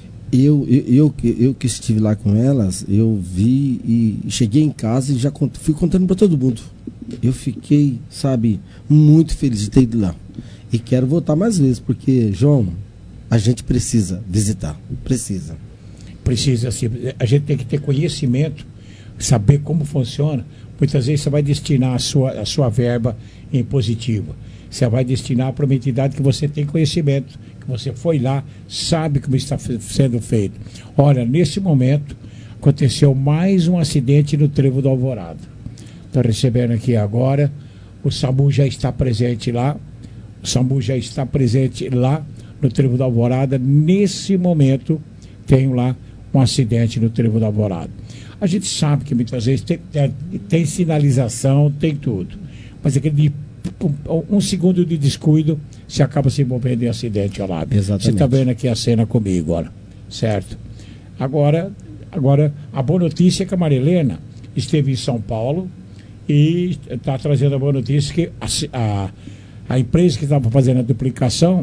Eu, eu, eu, eu que estive lá com elas, eu vi e cheguei em casa e já cont, fui contando para todo mundo. Eu fiquei, sabe, muito feliz de ter ido lá. E quero voltar mais vezes, porque, João, a gente precisa visitar. Precisa. Precisa, sim. A gente tem que ter conhecimento, saber como funciona. Muitas vezes você vai destinar a sua, a sua verba em positivo. Você vai destinar para uma entidade que você tem conhecimento, que você foi lá, sabe como está sendo feito. Olha, nesse momento, aconteceu mais um acidente no Trevo do Alvorada. Estou recebendo aqui agora, o SAMU já está presente lá, o SAMU já está presente lá no Trevo do Alvorada. Nesse momento, tenho lá um acidente no Trevo do Alvorada. A gente sabe que muitas vezes tem, tem, tem sinalização, tem tudo. Mas aquele um, um segundo de descuido, você acaba se envolvendo em acidente, Olávio. Exatamente. Você está vendo aqui a cena comigo, olha. Certo? Agora, agora, a boa notícia é que a Marilena esteve em São Paulo e está trazendo a boa notícia que a, a, a empresa que estava fazendo a duplicação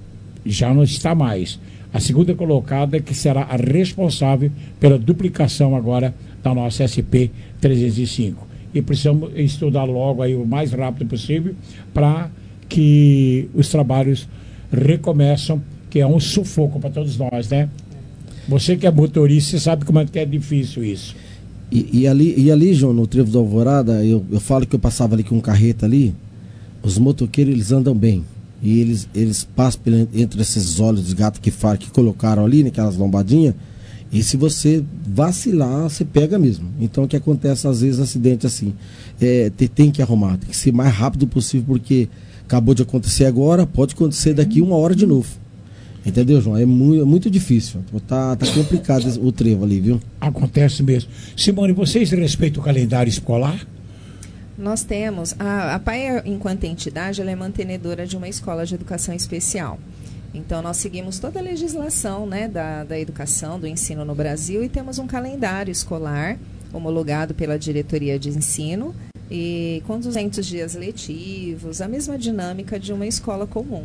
já não está mais. A segunda colocada é que será a responsável pela duplicação agora da nossa S P trezentos e cinco. E precisamos estudar logo aí o mais rápido possível para que os trabalhos recomeçam, que é um sufoco para todos nós, né? Você que é motorista, você sabe como é que é difícil isso. E, e, ali, e ali, João, no Trevo do Alvorada, eu, eu falo que eu passava ali com um carreta ali, os motoqueiros, eles andam bem. E eles, eles passam entre esses olhos de gato que, que colocaram ali, naquelas lombadinhas. E se você vacilar, você pega mesmo. Então o que acontece às vezes, acidente assim, é, tem, tem que arrumar, tem que ser mais rápido possível, porque acabou de acontecer agora, pode acontecer daqui uma hora de novo. Entendeu, João? É muito, é muito difícil. Tá, tá complicado o trevo ali, viu? Acontece mesmo. Simone, vocês respeitam o calendário escolar? Nós temos, a, a P A I, enquanto entidade, ela é mantenedora de uma escola de educação especial. Então, nós seguimos toda a legislação, né, da, da educação, do ensino no Brasil, e temos um calendário escolar homologado pela diretoria de ensino, e com duzentos dias letivos, a mesma dinâmica de uma escola comum.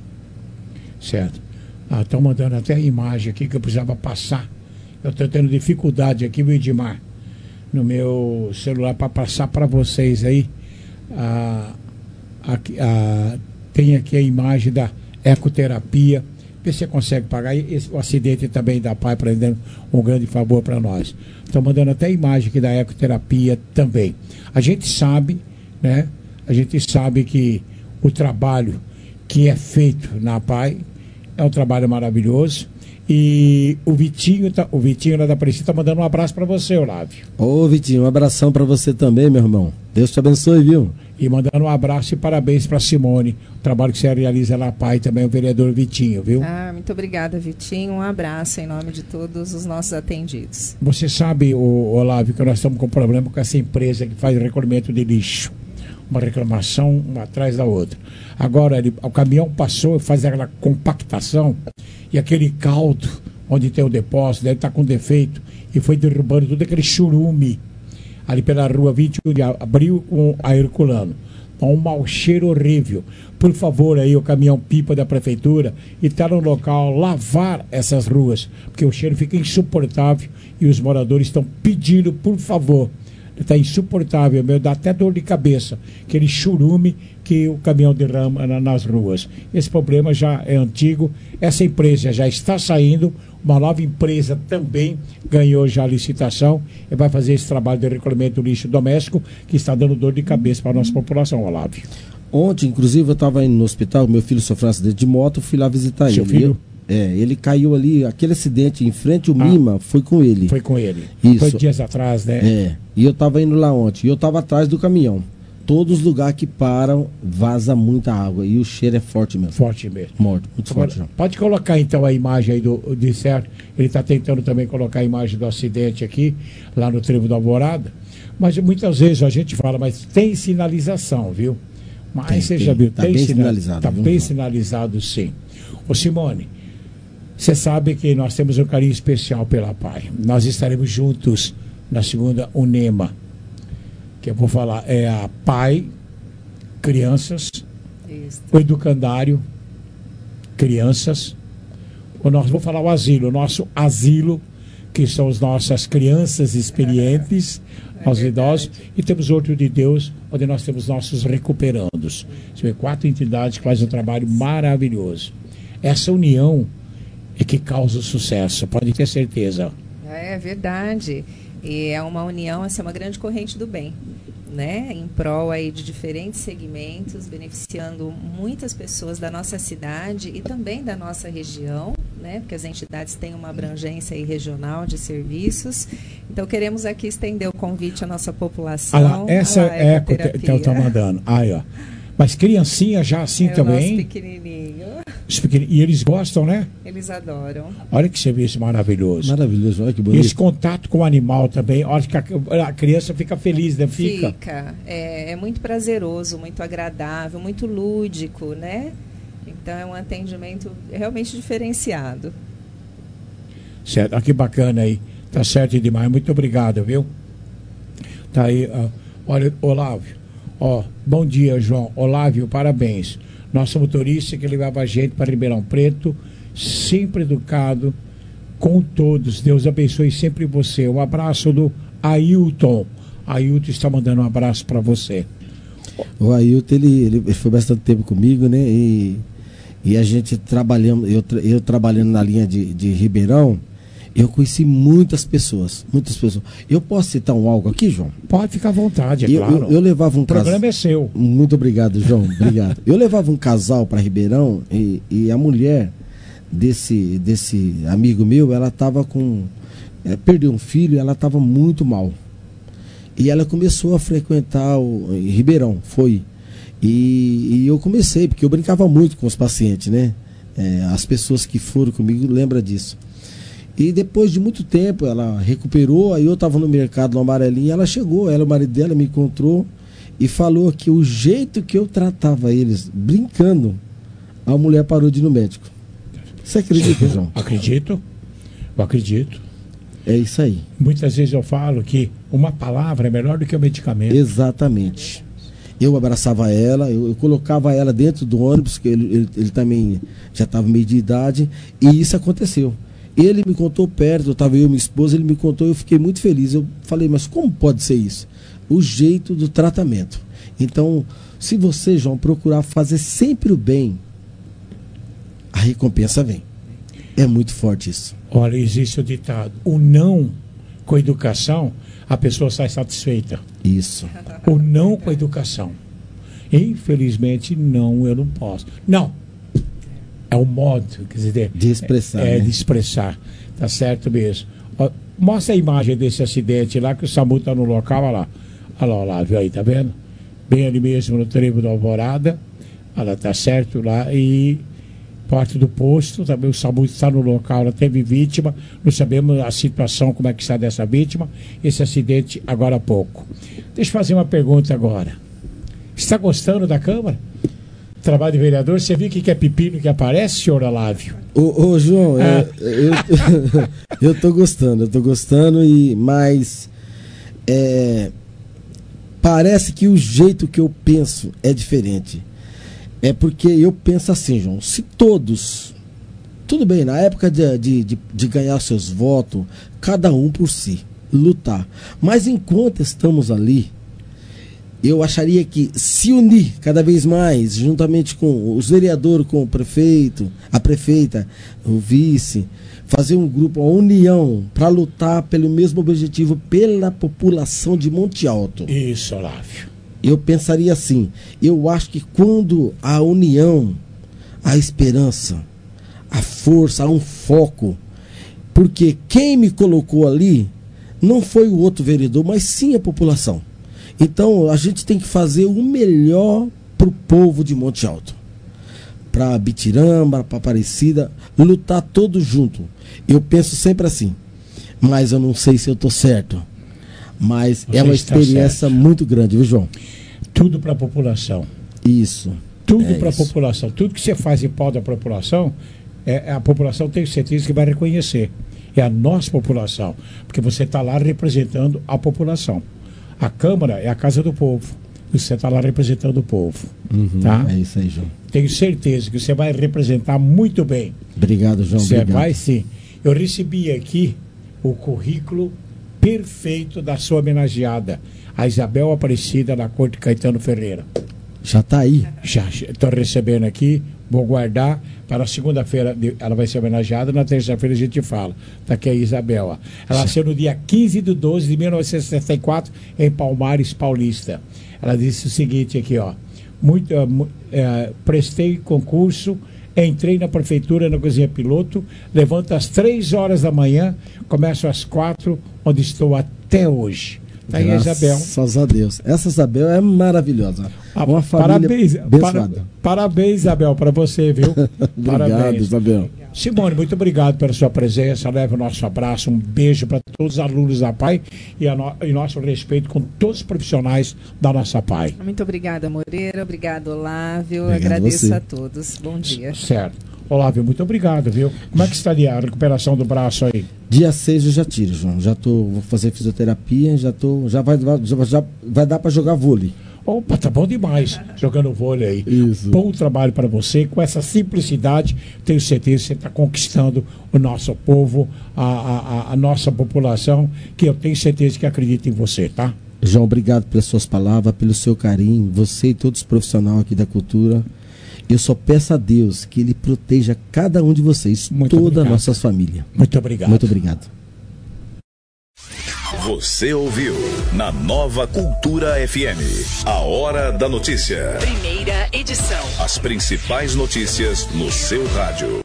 Certo. Estão ah, mandando até a imagem aqui que eu precisava passar. Eu estou tendo dificuldade aqui, viu, Edmar, no meu celular para passar para vocês aí. Ah, aqui, ah, tem aqui a imagem da ecoterapia. Vê se você consegue pagar. Esse, o acidente também da P A I, prendendo um grande favor para nós. Estão mandando até a imagem aqui da ecoterapia também. A gente sabe, né? A gente sabe que o trabalho que é feito na P A I é um trabalho maravilhoso. E o Vitinho, tá, o Vitinho lá da Aparecida tá mandando um abraço para você, Olávio. Ô Vitinho, um abração para você também, meu irmão. Deus te abençoe, viu? E mandando um abraço e parabéns para Simone, o trabalho que você realiza lá, pai, também o vereador Vitinho, viu? Ah, muito obrigada, Vitinho. Um abraço em nome de todos os nossos atendidos. Você sabe, o Olávio, que nós estamos com problema com essa empresa que faz recolhimento de lixo. Uma reclamação uma atrás da outra. Agora, ele, o caminhão passou e faz aquela compactação e aquele caldo onde tem o depósito, deve estar com defeito e foi derrubando tudo aquele churume ali pela rua vinte e um de abril com a Herculano. Então, um mau cheiro horrível. Por favor, aí o caminhão pipa da prefeitura e estar no local, lavar essas ruas, porque o cheiro fica insuportável e os moradores estão pedindo, por favor. Está insuportável, meu, dá até dor de cabeça, aquele churume que o caminhão derrama na, nas ruas. Esse problema já é antigo, essa empresa já está saindo, uma nova empresa também ganhou já a licitação e vai fazer esse trabalho de recolhimento do lixo doméstico que está dando dor de cabeça para a nossa população, Olávio. Ontem, inclusive, eu estava indo no hospital, meu filho sofreu um acidente de moto, fui lá visitar Seu ele. filho? É, ele caiu ali, aquele acidente em frente ao Ah, Mima, foi com ele. Foi com ele. Isso. Foi dias atrás, né? É, e eu estava indo lá ontem, e eu estava atrás do caminhão. Todos os lugares que param, vaza muita água, e o cheiro é forte mesmo. Forte mesmo. Morto, muito Agora, forte. João. pode colocar então a imagem aí do, de certo. Ele está tentando também colocar a imagem do acidente aqui, lá no Trevo da Alvorada. Mas muitas vezes a gente fala, mas tem sinalização, viu? Mas Tem, você tem. já viu, Tá tem bem sina- sinalizado, Tá viu, bem João? sinalizado, sim. Ô Simone, você sabe que nós temos um carinho especial pela P A I. Nós estaremos juntos na segunda UNEMA, que eu vou falar, é a P A I, crianças, Isso. o educandário, crianças, o nosso, vou falar o asilo, o nosso asilo, que são as nossas crianças experientes, É aos verdade. idosos, e temos outro de Deus, onde nós temos nossos recuperandos. São quatro entidades que fazem um trabalho maravilhoso. Essa união é que causa o sucesso, pode ter certeza. É verdade. E é uma união, essa é uma grande corrente do bem, né? Em prol aí de diferentes segmentos, beneficiando muitas pessoas da nossa cidade e também da nossa região, né? Porque as entidades têm uma abrangência aí regional de serviços. Então queremos aqui estender o convite à nossa população. Ah lá, essa à é que ecoterapia. eu estou mandando. Aí, ó. Mas criancinha já assim É o também. nosso pequenininho. Os pequenos- E eles gostam, né? Eles adoram. Olha que serviço maravilhoso. Maravilhoso, olha que E bonito. esse contato com o animal também, olha que a, a criança fica feliz, né? Fica. Fica. É, é muito prazeroso, muito agradável, muito lúdico, né? Então é um atendimento realmente diferenciado. Certo, ah, que bacana aí. Tá certo demais. Muito obrigado, viu? Tá aí, ó. Olha, Olávio. Ó, bom dia, João. Olávio, parabéns. Nosso motorista que levava a gente para Ribeirão Preto, sempre educado com todos. Deus abençoe sempre você. Um abraço do Ailton. Ailton está mandando um abraço para você. O Ailton, ele, ele foi bastante tempo comigo, né? E, e a gente trabalhando, eu, tra- eu trabalhando na linha de, de Ribeirão, eu conheci muitas pessoas, muitas pessoas. Eu posso citar um algo aqui, João? Pode ficar à vontade, é Eu, claro. eu, eu levava um O programa casal. é seu. Muito obrigado, João. Obrigado. Eu levava um casal para Ribeirão e, e a mulher desse, desse amigo meu, ela estava com. É, perdeu um filho e ela estava muito mal. E ela começou a frequentar o em Ribeirão, foi. E, e eu comecei, porque eu brincava muito com os pacientes, né? É, as pessoas que foram comigo lembram disso. E depois de muito tempo ela recuperou, aí eu estava no mercado no Amarelinho, ela chegou, ela, o marido dela, me encontrou e falou que o jeito que eu tratava eles, brincando, a mulher parou de ir no médico. Você acredita, João? Acredito, eu acredito. É isso aí. Muitas vezes eu falo que uma palavra é melhor do que o medicamento. Exatamente. Eu abraçava ela, eu, eu colocava ela dentro do ônibus, que ele, ele, ele também já estava meio de idade, e isso aconteceu. Ele me contou perto, eu estava eu e minha esposa, ele me contou, eu fiquei muito feliz. Eu falei, mas como pode ser isso? O jeito do tratamento. Então, se você, João, procurar fazer sempre o bem, a recompensa vem. É muito forte isso. Olha, existe o ditado, o não com educação, a pessoa sai satisfeita. Isso. O não com educação. Infelizmente, não, eu não posso. Não. é o modo, quer dizer, de expressar. É, né? de expressar. Tá certo mesmo. Ó, mostra a imagem desse acidente lá, que o SAMU está no local, olha lá. Olha lá, olha lá, viu aí, tá vendo? Bem ali mesmo no trevo da Alvorada. Olha lá, tá certo lá. E parte do posto, também o SAMU está no local, ela teve vítima. Não sabemos a situação, como é que está dessa vítima. Esse acidente agora há pouco. Deixa eu fazer uma pergunta agora. Está gostando da Câmara? Trabalho de vereador, você viu que é pepino que aparece, senhor Olávio? Ô, ô João, ah. eu, eu, eu tô gostando, eu tô gostando, e mas é, parece que o jeito que eu penso é diferente. É porque eu penso assim, João, se todos, tudo bem, na época de, de, de, de ganhar seus votos, cada um por si, lutar. Mas enquanto estamos ali, eu acharia que se unir cada vez mais, juntamente com os vereadores, com o prefeito, a prefeita, o vice, fazer um grupo, uma união para lutar pelo mesmo objetivo, pela população de Monte Alto. Isso, Olávio. Eu pensaria assim, eu acho que quando a união, a esperança, a força, há um foco, porque quem me colocou ali não foi o outro vereador, mas sim a população. Então, a gente tem que fazer o melhor para o povo de Monte Alto. Para Bitirama, para Aparecida, lutar todos juntos. Eu penso sempre assim, mas eu não sei se eu estou certo. Mas Você é uma experiência muito grande, viu, João? Tudo para a população. Isso. Tudo é para a população. Tudo que você faz em prol da população, é, a população tem certeza que vai reconhecer. É a nossa população. Porque você está lá representando a população. A Câmara é a casa do povo. Você está lá representando o povo. Uhum, tá? É isso aí, João. Tenho certeza que você vai representar muito bem. Obrigado, João. Você obrigado. vai sim. Eu recebi aqui o currículo perfeito da sua homenageada, a Isabel Aparecida, na Corte Caetano Ferreira. Já está aí? Já, estou recebendo aqui, vou guardar para segunda-feira, ela vai ser homenageada, na terça-feira a gente fala. Está aqui a Isabel. Ó. Ela nasceu no dia quinze de doze de mil novecentos e sessenta e quatro, em Palmares Paulista. Ela disse o seguinte aqui, ó. Muito, uh, uh, prestei concurso, entrei na prefeitura na cozinha piloto, levanto às três horas da manhã, começo às quatro, onde estou até hoje. Tá aí a Isabel. Graças a Deus. Essa Isabel é maravilhosa. Ah, Uma família parabéns, abençoada. Para, parabéns, Isabel, para você, viu? Obrigado, Parabéns. Isabel. Simone, muito obrigado pela sua presença. Leve o nosso abraço, um beijo para todos os alunos da P A I e, a no, e nosso respeito com todos os profissionais da nossa P A I. Muito obrigada, Moreira. Obrigado, Olávio. Obrigado Agradeço você. a todos. Bom dia. Certo. Olávio, muito obrigado, viu? Como é que está ali a recuperação do braço aí? Dia seis eu já tiro, João. Já tô, vou fazer fisioterapia, já tô, já vai, já, já vai dar para jogar vôlei. Opa, tá bom demais jogando vôlei aí. Isso. Bom trabalho para você. Com essa simplicidade, tenho certeza que você está conquistando o nosso povo, a, a, a nossa população, que eu tenho certeza que acredita em você, tá? João, obrigado pelas suas palavras, pelo seu carinho, você e todos os profissionais aqui da cultura. Eu só peço a Deus que Ele proteja cada um de vocês, Muito toda obrigado. a nossa família. Muito obrigado. Muito obrigado. Você ouviu na Nova Cultura F M. A Hora da Notícia. Primeira edição. As principais notícias no seu rádio.